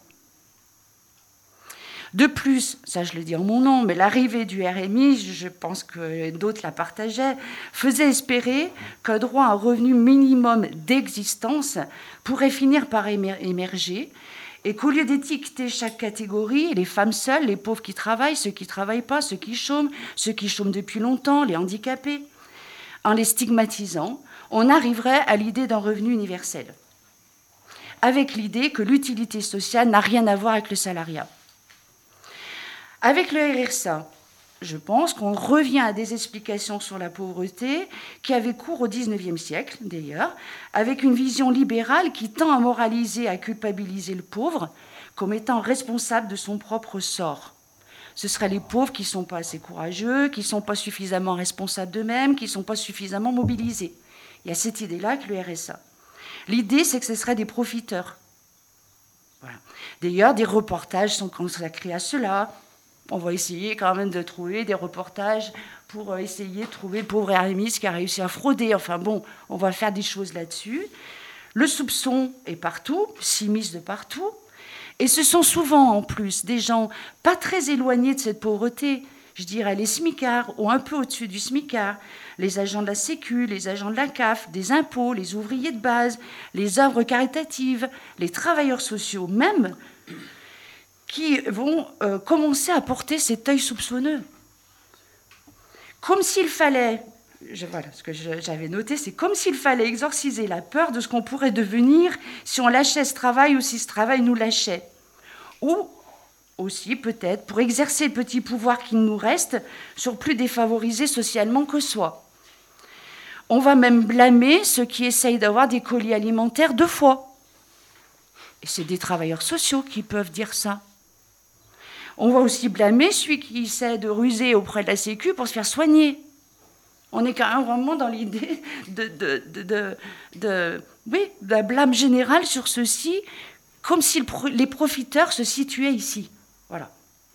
O: De plus, ça je le dis en mon nom, mais l'arrivée du R M I, je pense que d'autres la partageaient, faisait espérer qu'un droit à un revenu minimum d'existence pourrait finir par émerger et qu'au lieu d'étiqueter chaque catégorie, les femmes seules, les pauvres qui travaillent, ceux qui ne travaillent pas, ceux qui chôment, ceux qui chôment depuis longtemps, les handicapés, en les stigmatisant, on arriverait à l'idée d'un revenu universel, avec l'idée que l'utilité sociale n'a rien à voir avec le salariat. Avec le R S A, je pense qu'on revient à des explications sur la pauvreté qui avaient cours au dix-neuvième siècle, d'ailleurs, avec une vision libérale qui tend à moraliser, à culpabiliser le pauvre comme étant responsable de son propre sort. Ce seraient les pauvres qui ne sont pas assez courageux, qui ne sont pas suffisamment responsables d'eux-mêmes, qui ne sont pas suffisamment mobilisés. Il y a cette idée-là avec le R S A. L'idée, c'est que ce seraient des profiteurs. Voilà. D'ailleurs, des reportages sont consacrés à cela. On va essayer quand même de trouver des reportages pour essayer de trouver le pauvre ermiste qui a réussi à frauder. Enfin bon, on va faire des choses là-dessus. Le soupçon est partout, s'immisce de partout. Et ce sont souvent, en plus, des gens pas très éloignés de cette pauvreté. Je dirais les smicards, ou un peu au-dessus du smicard, les agents de la Sécu, les agents de la C A F, des impôts, les ouvriers de base, les œuvres caritatives, les travailleurs sociaux même, qui vont euh, commencer à porter cet œil soupçonneux. Comme s'il fallait, je, voilà, ce que je, j'avais noté, c'est comme s'il fallait exorciser la peur de ce qu'on pourrait devenir si on lâchait ce travail ou si ce travail nous lâchait. Ou aussi, peut-être, pour exercer le petit pouvoir qu'il nous reste sur plus défavorisés socialement que soi. On va même blâmer ceux qui essayent d'avoir des colis alimentaires deux fois. Et c'est des travailleurs sociaux qui peuvent dire ça. On va aussi blâmer celui qui essaie de ruser auprès de la Sécu pour se faire soigner. On est quand même vraiment dans l'idée de, de, de, de, de, oui, d'un blâme général sur ceci, comme si le, les profiteurs se situaient ici. Voilà.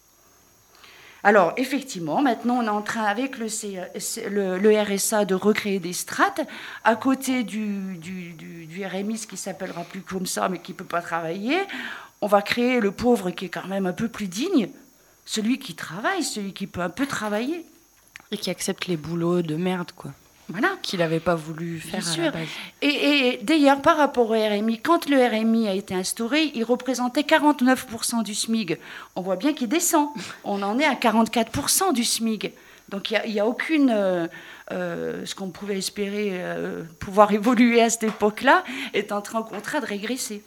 O: Alors, effectivement, maintenant, on est en train, avec le, C, le, le R S A, de recréer des strates à côté du, du, du, du R M I, ce qui ne s'appellera plus comme ça, mais qui ne peut pas travailler. On va créer le pauvre qui est quand même un peu plus digne, celui qui travaille, celui qui peut un peu travailler.
C: Et qui accepte les boulots de merde, quoi.
O: Voilà.
C: Qu'il n'avait pas voulu faire
O: Bien
C: à
O: sûr.
C: la base.
O: Et, et d'ailleurs, par rapport au R M I, quand le R M I a été instauré, il représentait quarante-neuf pour cent du SMIC. On voit bien qu'il descend. On en est à quarante-quatre pour cent du SMIC. Donc il n'y a, a aucune... Euh, euh, ce qu'on pouvait espérer euh, pouvoir évoluer à cette époque-là est en train, au contraire, de régresser.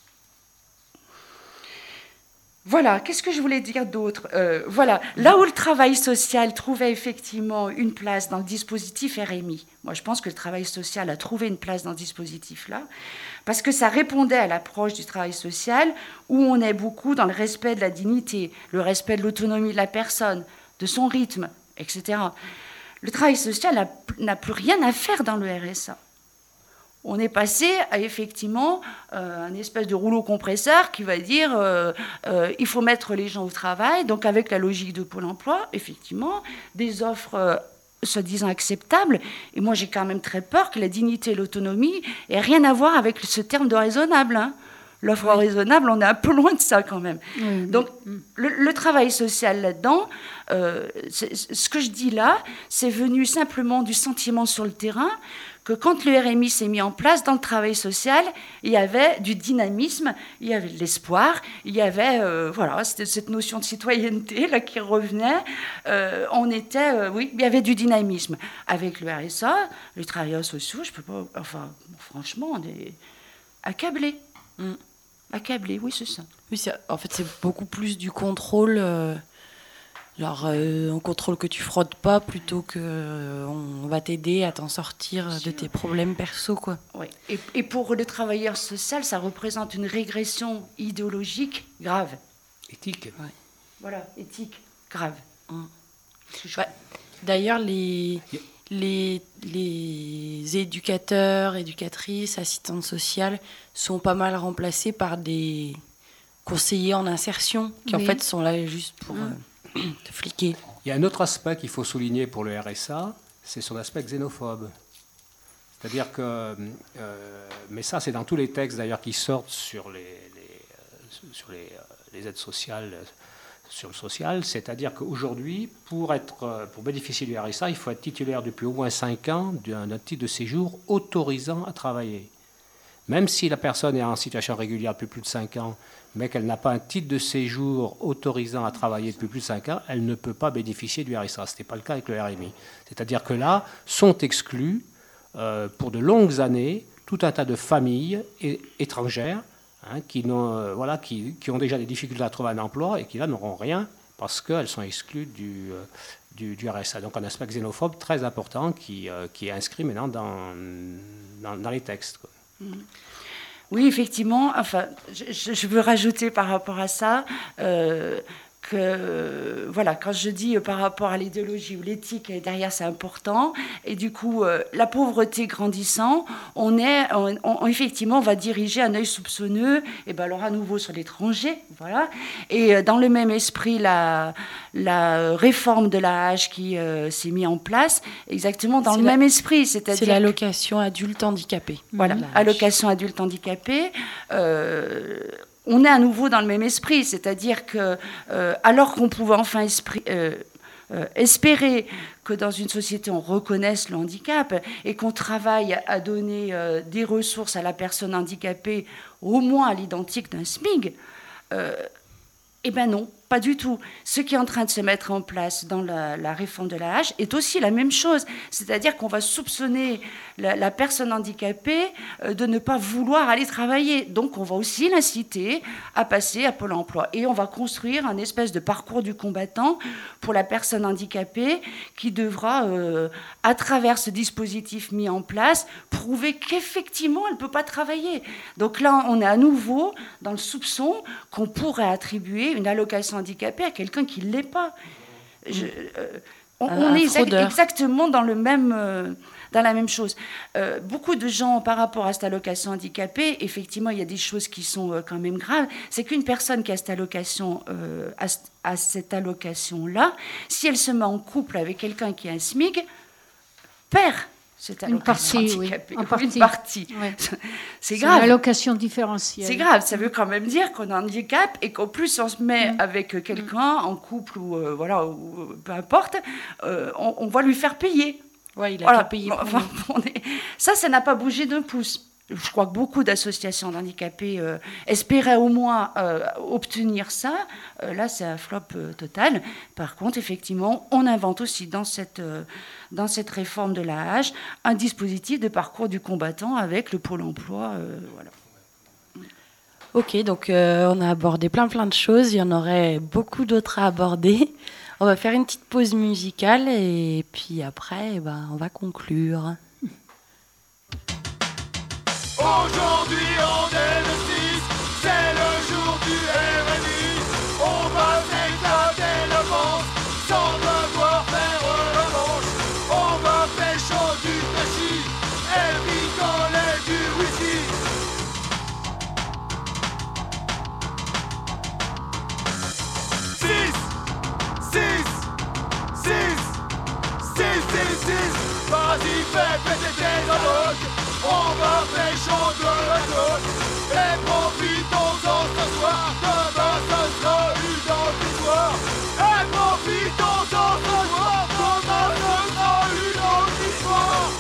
O: Voilà, qu'est-ce que je voulais dire d'autre ? euh, Voilà, là où le travail social trouvait effectivement une place dans le dispositif R M I, moi je pense que le travail social a trouvé une place dans ce dispositif-là, parce que ça répondait à l'approche du travail social où on est beaucoup dans le respect de la dignité, le respect de l'autonomie de la personne, de son rythme, et cetera. Le travail social n'a, n'a plus rien à faire dans le R S A. On est passé à effectivement euh, un espèce de rouleau compresseur qui va dire euh, euh, il faut mettre les gens au travail, donc avec la logique de Pôle emploi, effectivement, des offres euh, soi-disant acceptables. Et moi, j'ai quand même très peur que la dignité et l'autonomie aient rien à voir avec ce terme de raisonnable. Hein. L'offre oui. raisonnable, on est un peu loin de ça quand même. Oui, donc, oui. Le, le travail social là-dedans, euh, c'est, ce que je dis là, c'est venu simplement du sentiment sur le terrain que quand le R M I s'est mis en place, dans le travail social, il y avait du dynamisme, il y avait de l'espoir, il y avait euh, voilà, c'était cette notion de citoyenneté là, qui revenait. Euh, on était, euh, oui, il y avait du dynamisme. Avec le R S A, les travailleurs sociaux, je peux pas, enfin, franchement, on est accablés. Mm. Accablés, oui, c'est ça.
C: Oui, c'est, en fait, c'est beaucoup plus du contrôle. Euh... Genre, euh, on contrôle que tu fraudes pas plutôt que euh, on va t'aider à t'en sortir de tes problèmes perso, quoi.
O: Oui. Et, et pour le travailleur social, ça représente une régression idéologique grave.
P: Éthique.
O: Ouais. Voilà, éthique grave.
C: Hum. Ouais. D'ailleurs, les, les, les éducateurs, éducatrices, assistantes sociales sont pas mal remplacés par des conseillers en insertion qui, oui. en fait, sont là juste pour... Hum. Euh, te fliquer.
P: Il y a un autre aspect qu'il faut souligner pour le R S A, c'est son aspect xénophobe. C'est-à-dire que, euh, mais ça c'est dans tous les textes d'ailleurs qui sortent sur les, les, sur les, les aides sociales, sur le social, c'est-à-dire qu'aujourd'hui, pour, être, pour bénéficier du R S A, il faut être titulaire depuis au moins cinq ans d'un, d'un titre de séjour autorisant à travailler. Même si la personne est en situation régulière depuis plus de cinq ans, mais qu'elle n'a pas un titre de séjour autorisant à travailler depuis plus de cinq ans, elle ne peut pas bénéficier du R S A. Ce n'était pas le cas avec le R M I. C'est-à-dire que là, sont exclus euh, pour de longues années tout un tas de familles et, étrangères hein, qui, n'ont, euh, voilà, qui, qui ont déjà des difficultés à trouver un emploi et qui là n'auront rien parce qu'elles sont exclues du, euh, du, du R S A. Donc un aspect xénophobe très important qui, euh, qui est inscrit maintenant dans, dans, dans les textes, quoi.
O: Mmh. Oui, effectivement. Enfin, je, je veux rajouter par rapport à ça euh, que, euh, voilà, quand je dis euh, par rapport à l'idéologie ou l'éthique, derrière c'est important. Et du coup, euh, la pauvreté grandissant, on est, on, on, effectivement, on va diriger un œil soupçonneux, et ben alors à nouveau sur l'étranger, voilà. Et euh, dans le même esprit, la, la réforme de l'âge qui euh, s'est mise en place, exactement dans
C: c'est
O: le
C: la,
O: même esprit, c'est-à-dire
C: c'est l'allocation adulte handicapé.
O: Voilà, mmh. allocation adulte handicapé. Euh, On est à nouveau dans le même esprit, c'est-à-dire que, euh, alors qu'on pouvait enfin esprit, euh, euh, espérer que dans une société on reconnaisse le handicap et qu'on travaille à donner euh, des ressources à la personne handicapée, au moins à l'identique d'un SMIG, euh, eh bien non, pas du tout. Ce qui est en train de se mettre en place dans la, la réforme de l'A H est aussi la même chose. C'est-à-dire qu'on va soupçonner la, la personne handicapée euh, de ne pas vouloir aller travailler. Donc on va aussi l'inciter à passer à Pôle emploi. Et on va construire un espèce de parcours du combattant pour la personne handicapée qui devra, euh, à travers ce dispositif mis en place, prouver qu'effectivement elle ne peut pas travailler. Donc là, on est à nouveau dans le soupçon qu'on pourrait attribuer une allocation handicapé à quelqu'un qui ne l'est pas. Je, euh, on, on est exact, exactement dans, le même, euh, dans la même chose. Euh, beaucoup de gens, par rapport à cette allocation handicapée, effectivement, il y a des choses qui sont euh, quand même graves. C'est qu'une personne qui a cette allocation, euh, a, a cette allocation-là, si elle se met en couple avec quelqu'un qui a un SMIG, perd cette allocation
E: une partie,
O: handicapée.
E: Oui, en partie.
O: Une partie.
E: Ouais.
O: C'est grave.
E: C'est une allocation différentielle.
O: C'est grave. Ça veut quand même dire qu'on a un handicap et qu'en plus on se met mmh. avec quelqu'un en couple ou euh, voilà, ou, peu importe, euh, on, on va lui faire payer.
C: Ouais, il a
O: voilà.
C: qu'à payer.
O: Enfin, on est... Ça, ça n'a pas bougé d'un pouce. Je crois que beaucoup d'associations d'handicapés euh, espéraient au moins euh, obtenir ça. Euh, là, c'est un flop euh, total. Par contre, effectivement, on invente aussi dans cette, euh, dans cette réforme de l'A H un dispositif de parcours du combattant avec le Pôle emploi. Euh, voilà.
C: Ok, donc euh, on a abordé plein plein de choses. Il y en aurait beaucoup d'autres à aborder. On va faire une petite pause musicale et puis après, eh ben, on va conclure.
F: Aujourd'hui on est le six, c'est le jour du R M I. On va s'éclater le ventre sans devoir faire le manche. On va pécho du tachis et picoler du whisky. Six, six, six, six, six, six. Vas-y fais péter tes allocs. On va pécho de la côte et profitons-en ce soir. Demain ce sera une dans l'histoire. Et profitons-en ce soir. Demain ce sera une dans l'histoire.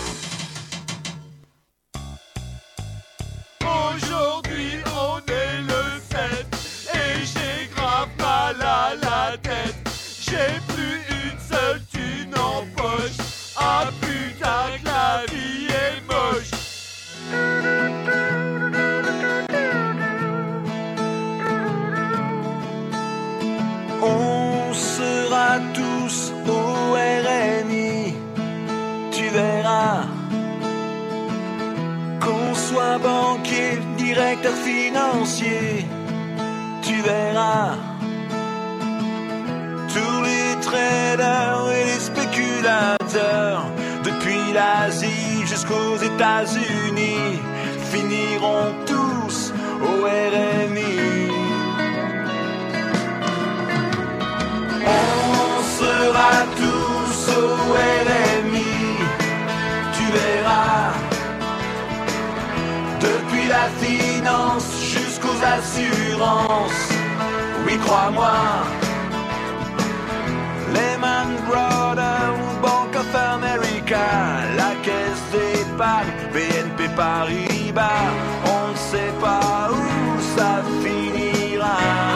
F: Aujourd'hui on est le sept et j'ai grave mal à la tête. J'ai plus une seule thune en poche. Ah putain que la vie est moche.
U: On sera tous au R M I, tu verras. Qu'on soit banquier, directeur financier, tu verras. Tous les traders et les spéculateurs, depuis l'Asie jusqu'aux États-Unis, finiront tous au R M I. On sera tous au R M I, tu verras. Depuis la finance jusqu'aux assurances, oui crois-moi. Lehman Brothers ou Bank of America, la caisse d'épargne, B N P Paribas, on ne sait pas où ça finira.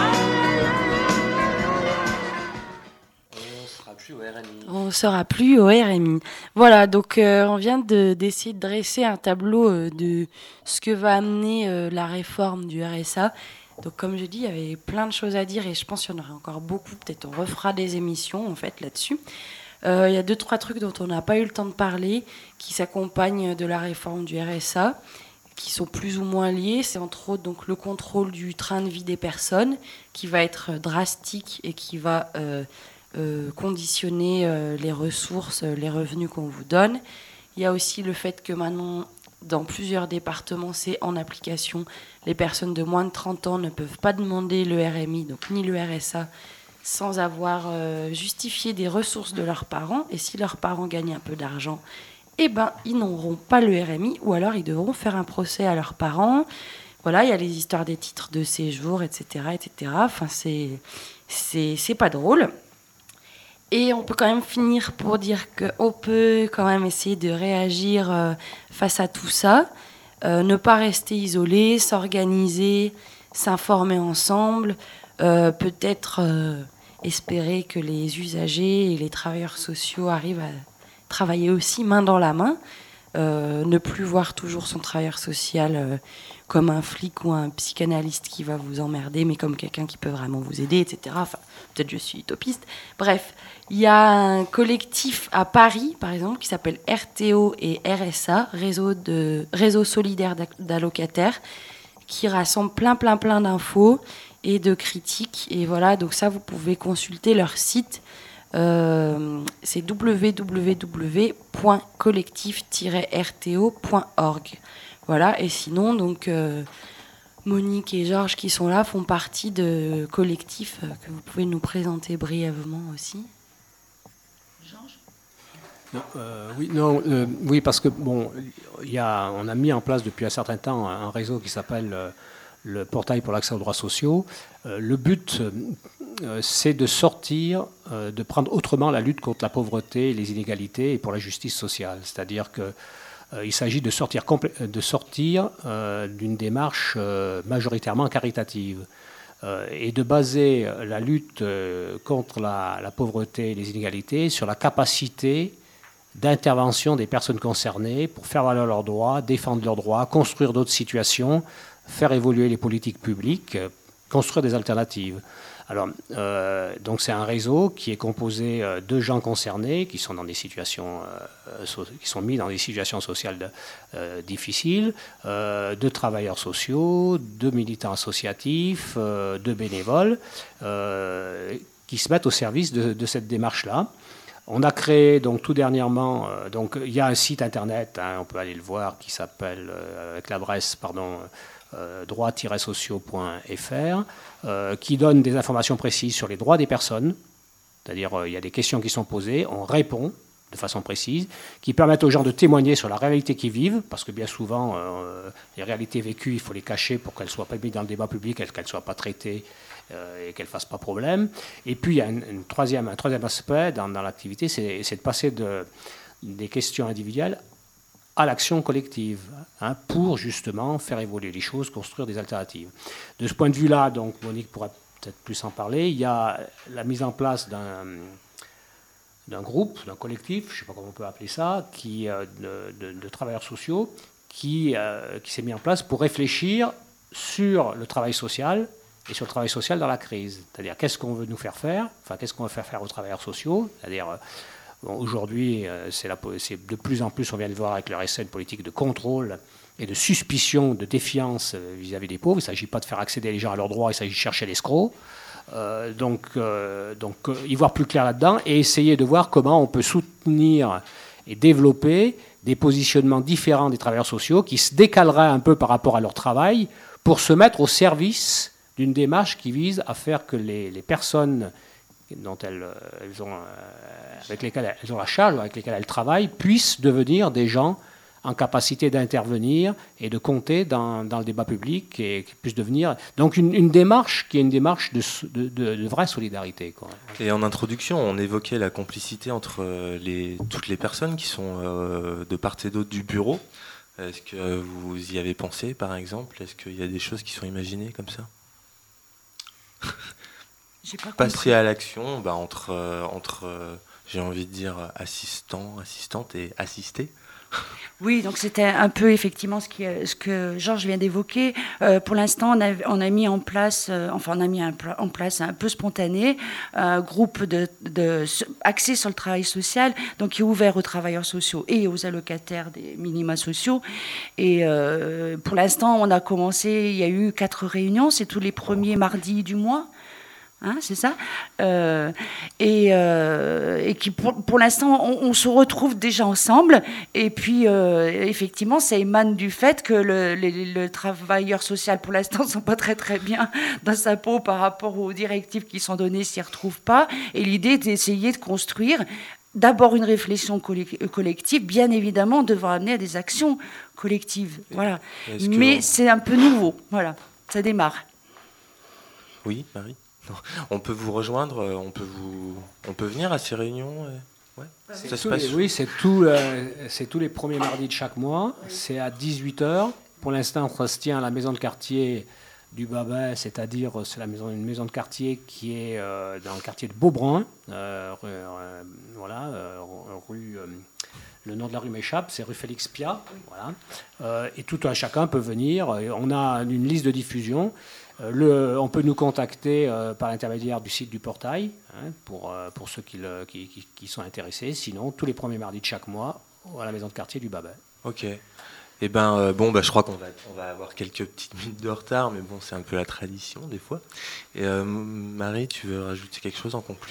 N: On sera plus au R M I.
C: On ne sera plus au R M I. Voilà, donc euh, on vient de, d'essayer de dresser un tableau euh, de ce que va amener euh, la réforme du R S A. Donc comme je dis, il y avait plein de choses à dire et je pense qu'il y en aura encore beaucoup. Peut-être on refera des émissions en fait là-dessus. Euh, il y a deux, trois trucs dont on n'a pas eu le temps de parler qui s'accompagnent de la réforme du R S A. qui sont plus ou moins liées. C'est entre autres donc, le contrôle du train de vie des personnes, qui va être drastique et qui va euh, euh, conditionner euh, les ressources, les revenus qu'on vous donne. Il y a aussi le fait que maintenant, dans plusieurs départements, c'est en application. Les personnes de moins de trente ans ne peuvent pas demander le R M I, donc ni le R S A, sans avoir euh, justifié des ressources de leurs parents. Et si leurs parents gagnent un peu d'argent, eh ben, ils n'auront pas le R M I, ou alors ils devront faire un procès à leurs parents. Voilà, il y a les histoires des titres de séjour, et cetera, et cetera. Enfin, c'est, c'est, c'est pas drôle. Et on peut quand même finir pour dire qu'on peut quand même essayer de réagir euh, face à tout ça, euh, ne pas rester isolé, s'organiser, s'informer ensemble, euh, peut-être euh, espérer que les usagers et les travailleurs sociaux arrivent à travailler aussi main dans la main, euh, ne plus voir toujours son travailleur social euh, comme un flic ou un psychanalyste qui va vous emmerder, mais comme quelqu'un qui peut vraiment vous aider, et cetera. Enfin, peut-être je suis utopiste. Bref, il y a un collectif à Paris, par exemple, qui s'appelle R T O et R S A, Réseau, de, Réseau solidaire d'allocataires, qui rassemble plein, plein, plein d'infos et de critiques. Et voilà, donc ça, vous pouvez consulter leur site. Euh, c'est w w w point collectif tiret r t o point org. Voilà, et sinon, donc, euh, Monique et Georges qui sont là font partie de collectifs euh, que vous pouvez nous présenter brièvement aussi. Georges ?
P: Non, euh, oui, non, euh, oui, parce que bon, y a, on a mis en place depuis un certain temps un réseau qui s'appelle euh, le portail pour l'accès aux droits sociaux. Euh, le but, euh, c'est de sortir, euh, de prendre autrement la lutte contre la pauvreté et les inégalités et pour la justice sociale. C'est-à-dire que euh, il s'agit de sortir, complè- de sortir euh, d'une démarche euh, majoritairement caritative euh, et de baser la lutte euh, contre la, la pauvreté et les inégalités sur la capacité d'intervention des personnes concernées pour faire valoir leurs droits, défendre leurs droits, construire d'autres situations, faire évoluer les politiques publiques, construire des alternatives. Alors, euh, donc c'est un réseau qui est composé euh, de gens concernés qui sont dans des situations, euh, so- qui sont mis dans des situations sociales de, euh, difficiles, euh, de travailleurs sociaux, de militants associatifs, euh, de bénévoles, euh, qui se mettent au service de, de cette démarche-là. On a créé donc tout dernièrement, euh, donc il y a un site internet, hein, on peut aller le voir, qui s'appelle euh, avec l'adresse pardon euh, droits tiret sociaux point f r, euh, qui donne des informations précises sur les droits des personnes. C'est-à-dire euh, il y a des questions qui sont posées, on répond de façon précise, qui permettent aux gens de témoigner sur la réalité qu'ils vivent, parce que bien souvent euh, les réalités vécues, il faut les cacher pour qu'elles ne soient pas mises dans le débat public, qu'elles ne soient pas traitées et qu'elle ne fasse pas problème. Et puis, il y a une, une troisième, un troisième aspect dans, dans l'activité, c'est, c'est de passer de, des questions individuelles à l'action collective, hein, pour justement faire évoluer les choses, construire des alternatives. De ce point de vue-là, donc Monique pourra peut-être plus en parler, il y a la mise en place d'un, d'un groupe, d'un collectif, je ne sais pas comment on peut appeler ça, qui, euh, de, de, de travailleurs sociaux, qui, euh, qui s'est mis en place pour réfléchir sur le travail social et sur le travail social dans la crise. C'est-à-dire, qu'est-ce qu'on veut nous faire faire, enfin, qu'est-ce qu'on veut faire faire aux travailleurs sociaux. C'est-à-dire, bon, aujourd'hui, c'est, la, c'est de plus en plus, on vient de voir avec le R S A, une politique de contrôle et de suspicion, de défiance vis-à-vis des pauvres. Il ne s'agit pas de faire accéder les gens à leurs droits, il s'agit de chercher l'escroc. Euh, donc, euh, donc euh, y voir plus clair là-dedans et essayer de voir comment on peut soutenir et développer des positionnements différents des travailleurs sociaux qui se décaleraient un peu par rapport à leur travail pour se mettre au service d'une démarche qui vise à faire que les, les personnes dont elles, elles ont, euh, avec lesquelles elles ont la charge, avec lesquelles elles travaillent, puissent devenir des gens en capacité d'intervenir et de compter dans, dans le débat public et qui puissent devenir donc une, une démarche qui est une démarche de, de, de, de vraie solidarité, quoi.
T: Et en introduction, on évoquait la complicité entre les, toutes les personnes qui sont euh, de part et d'autre du bureau. Est-ce que vous y avez pensé, par exemple ? Est-ce qu'il y a des choses qui sont imaginées comme ça ?
O: J'ai pas
T: Passer
O: compris.
T: à l'action, bah, entre, euh, entre euh, j'ai envie de dire, assistant, assistante et assisté.
O: Oui, donc c'était un peu effectivement ce, qui, ce que Georges vient d'évoquer. Euh, pour l'instant, on a, on a mis en place, euh, enfin on a mis un, en place un peu spontané, un groupe de, de, axé sur le travail social, donc qui est ouvert aux travailleurs sociaux et aux allocataires des minima sociaux. Et euh, pour l'instant, on a commencé, il y a eu quatre réunions, c'est tous les premiers mardis du mois. Hein, c'est ça, euh, et, euh, et qui pour, pour l'instant on, on se retrouve déjà ensemble, et puis euh, effectivement ça émane du fait que le, le, le travailleur social pour l'instant ne sont pas très très bien dans sa peau par rapport aux directives qui sont données, s'y retrouve pas, et l'idée est d'essayer de construire d'abord une réflexion collective, bien évidemment devant amener à des actions collectives, voilà. Mais on... c'est un peu nouveau, voilà, ça démarre.
T: Oui, Marie. On peut vous rejoindre, on peut, vous, on peut venir à ces réunions. Ouais.
P: Ça se passe... les, oui, c'est, tout, euh, c'est tous les premiers mardis de chaque mois. C'est à dix-huit heures. Pour l'instant, ça se tient à la maison de quartier du Babet, c'est-à-dire c'est la maison, une maison de quartier qui est euh, dans le quartier de Beaubrun. Euh, euh, voilà, euh, rue. Euh, le nom de la rue m'échappe, c'est rue Félix Piat. Voilà. Euh, et tout un chacun peut venir. On a une liste de diffusion. Le, on peut nous contacter euh, par l'intermédiaire du site du portail, hein, pour, euh, pour ceux qui, le, qui, qui, qui sont intéressés. Sinon, tous les premiers mardis de chaque mois, à la maison de quartier du Babet.
T: Ok. Eh ben, euh, bon, bah, je crois qu'on va, on va avoir quelques petites minutes de retard, mais bon, c'est un peu la tradition des fois. Et euh, Marie, tu veux rajouter quelque chose en conclusion ?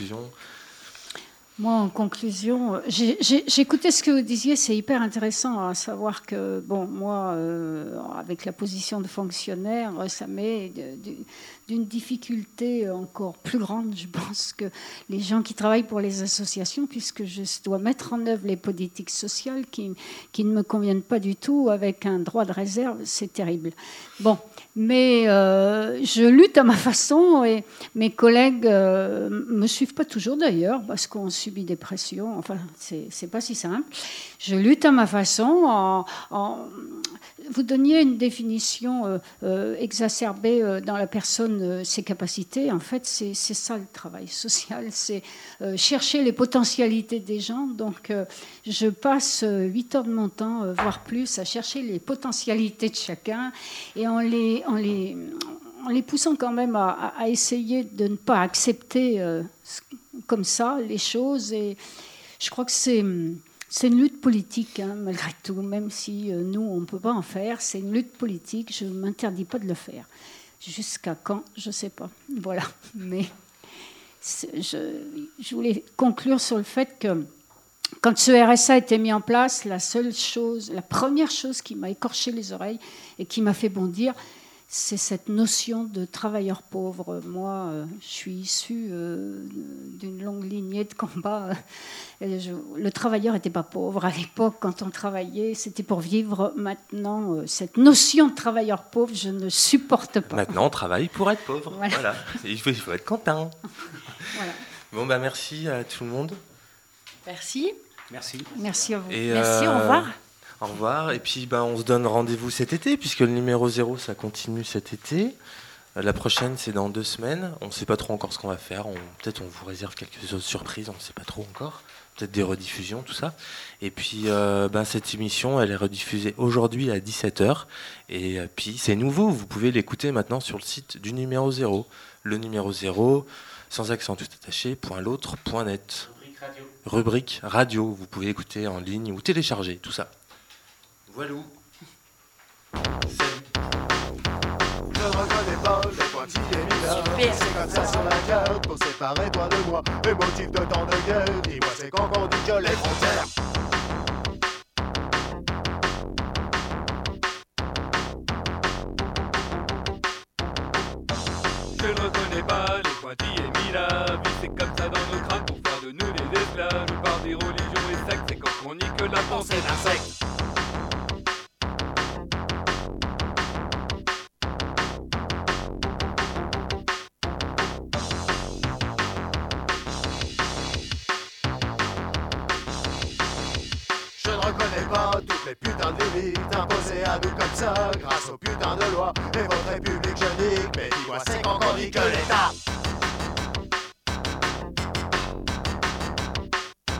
E: Moi, en conclusion, j'ai, j'ai, j'ai écouté ce que vous disiez, c'est hyper intéressant à savoir que, bon, moi, euh, avec la position de fonctionnaire, ça met de, de, d'une difficulté encore plus grande, je pense, que les gens qui travaillent pour les associations, puisque je dois mettre en œuvre les politiques sociales qui, qui ne me conviennent pas du tout, avec un droit de réserve, c'est terrible. Bon, mais euh, je lutte à ma façon, et mes collègues euh, me suivent pas toujours d'ailleurs, parce qu'on subit des pressions, enfin, c'est, c'est pas si simple. Je lutte à ma façon. En, en, vous donniez une définition euh, euh, exacerbée euh, dans la personne, euh, ses capacités. En fait, c'est, c'est ça le travail social, c'est euh, chercher les potentialités des gens. Donc, euh, je passe huit heures de mon temps, euh, voire plus, à chercher les potentialités de chacun, et en les, en les, en les poussant quand même à, à essayer de ne pas accepter euh, comme ça les choses. Et je crois que c'est, c'est une lutte politique, hein, malgré tout, même si euh, nous, on ne peut pas en faire. C'est une lutte politique, je ne m'interdis pas de le faire. Jusqu'à quand, je ne sais pas. Voilà. Mais je, je voulais conclure sur le fait que quand ce R S A a été mis en place, la seule chose, la première chose qui m'a écorché les oreilles et qui m'a fait bondir, c'est cette notion de travailleur pauvre. Moi, euh, je suis issue euh, d'une longue lignée de combats. Euh, je, le travailleur n'était pas pauvre. À l'époque, quand on travaillait, c'était pour vivre. Maintenant, euh, cette notion de travailleur pauvre, je ne supporte pas.
T: Maintenant, on travaille pour être pauvre. Voilà. Voilà. Il, faut, il faut être content.
E: Voilà.
T: Bon, bah, merci à tout le monde.
C: Merci.
P: Merci.
E: Merci à vous.
T: Et
O: merci,
T: euh,
O: au revoir.
T: Au revoir. Et puis, ben, on se donne rendez-vous cet été, puisque le numéro zéro, ça continue cet été. La prochaine, c'est dans deux semaines. On ne sait pas trop encore ce qu'on va faire. On, peut-être on vous réserve quelques autres surprises. On ne sait pas trop encore. Peut-être des rediffusions, tout ça. Et puis, euh, ben, cette émission, elle est rediffusée aujourd'hui à dix-sept heures. Et puis, c'est nouveau. Vous pouvez l'écouter maintenant sur le site du numéro zéro. Le numéro zéro, sans accent tout attaché, point l'autre, point net. Rubrique radio. Rubrique radio. Vous pouvez écouter en ligne ou télécharger, tout ça. Voilà.
F: Je ne reconnais pas les pointillés mineurs. C'est comme ça sur la carte pour séparer toi de moi. Les motifs de tant de guerre, dis-moi c'est quand qu'on dit que les frontières. Je ne reconnais pas les pointillés milaves. C'est comme ça dans nos crânes pour faire de nous des esclaves. Je parle des religions et sectes, c'est quand on nie que la pensée d'un secte. Je ne reconnais pas toutes les putains de limites imposées à nous comme ça, grâce aux putains de lois et votre république je nique. Mais dis-moi c'est quand qu'on dit que l'État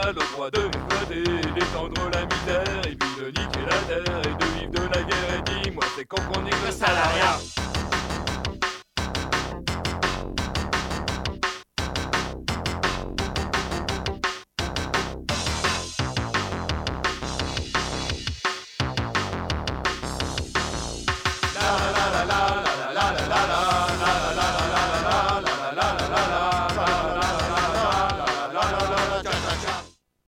F: social, le droit de exploiter, d'étendre la misère, et puis de niquer la terre, et de vivre de la guerre, et dis-moi c'est quand qu'on nique le salariat.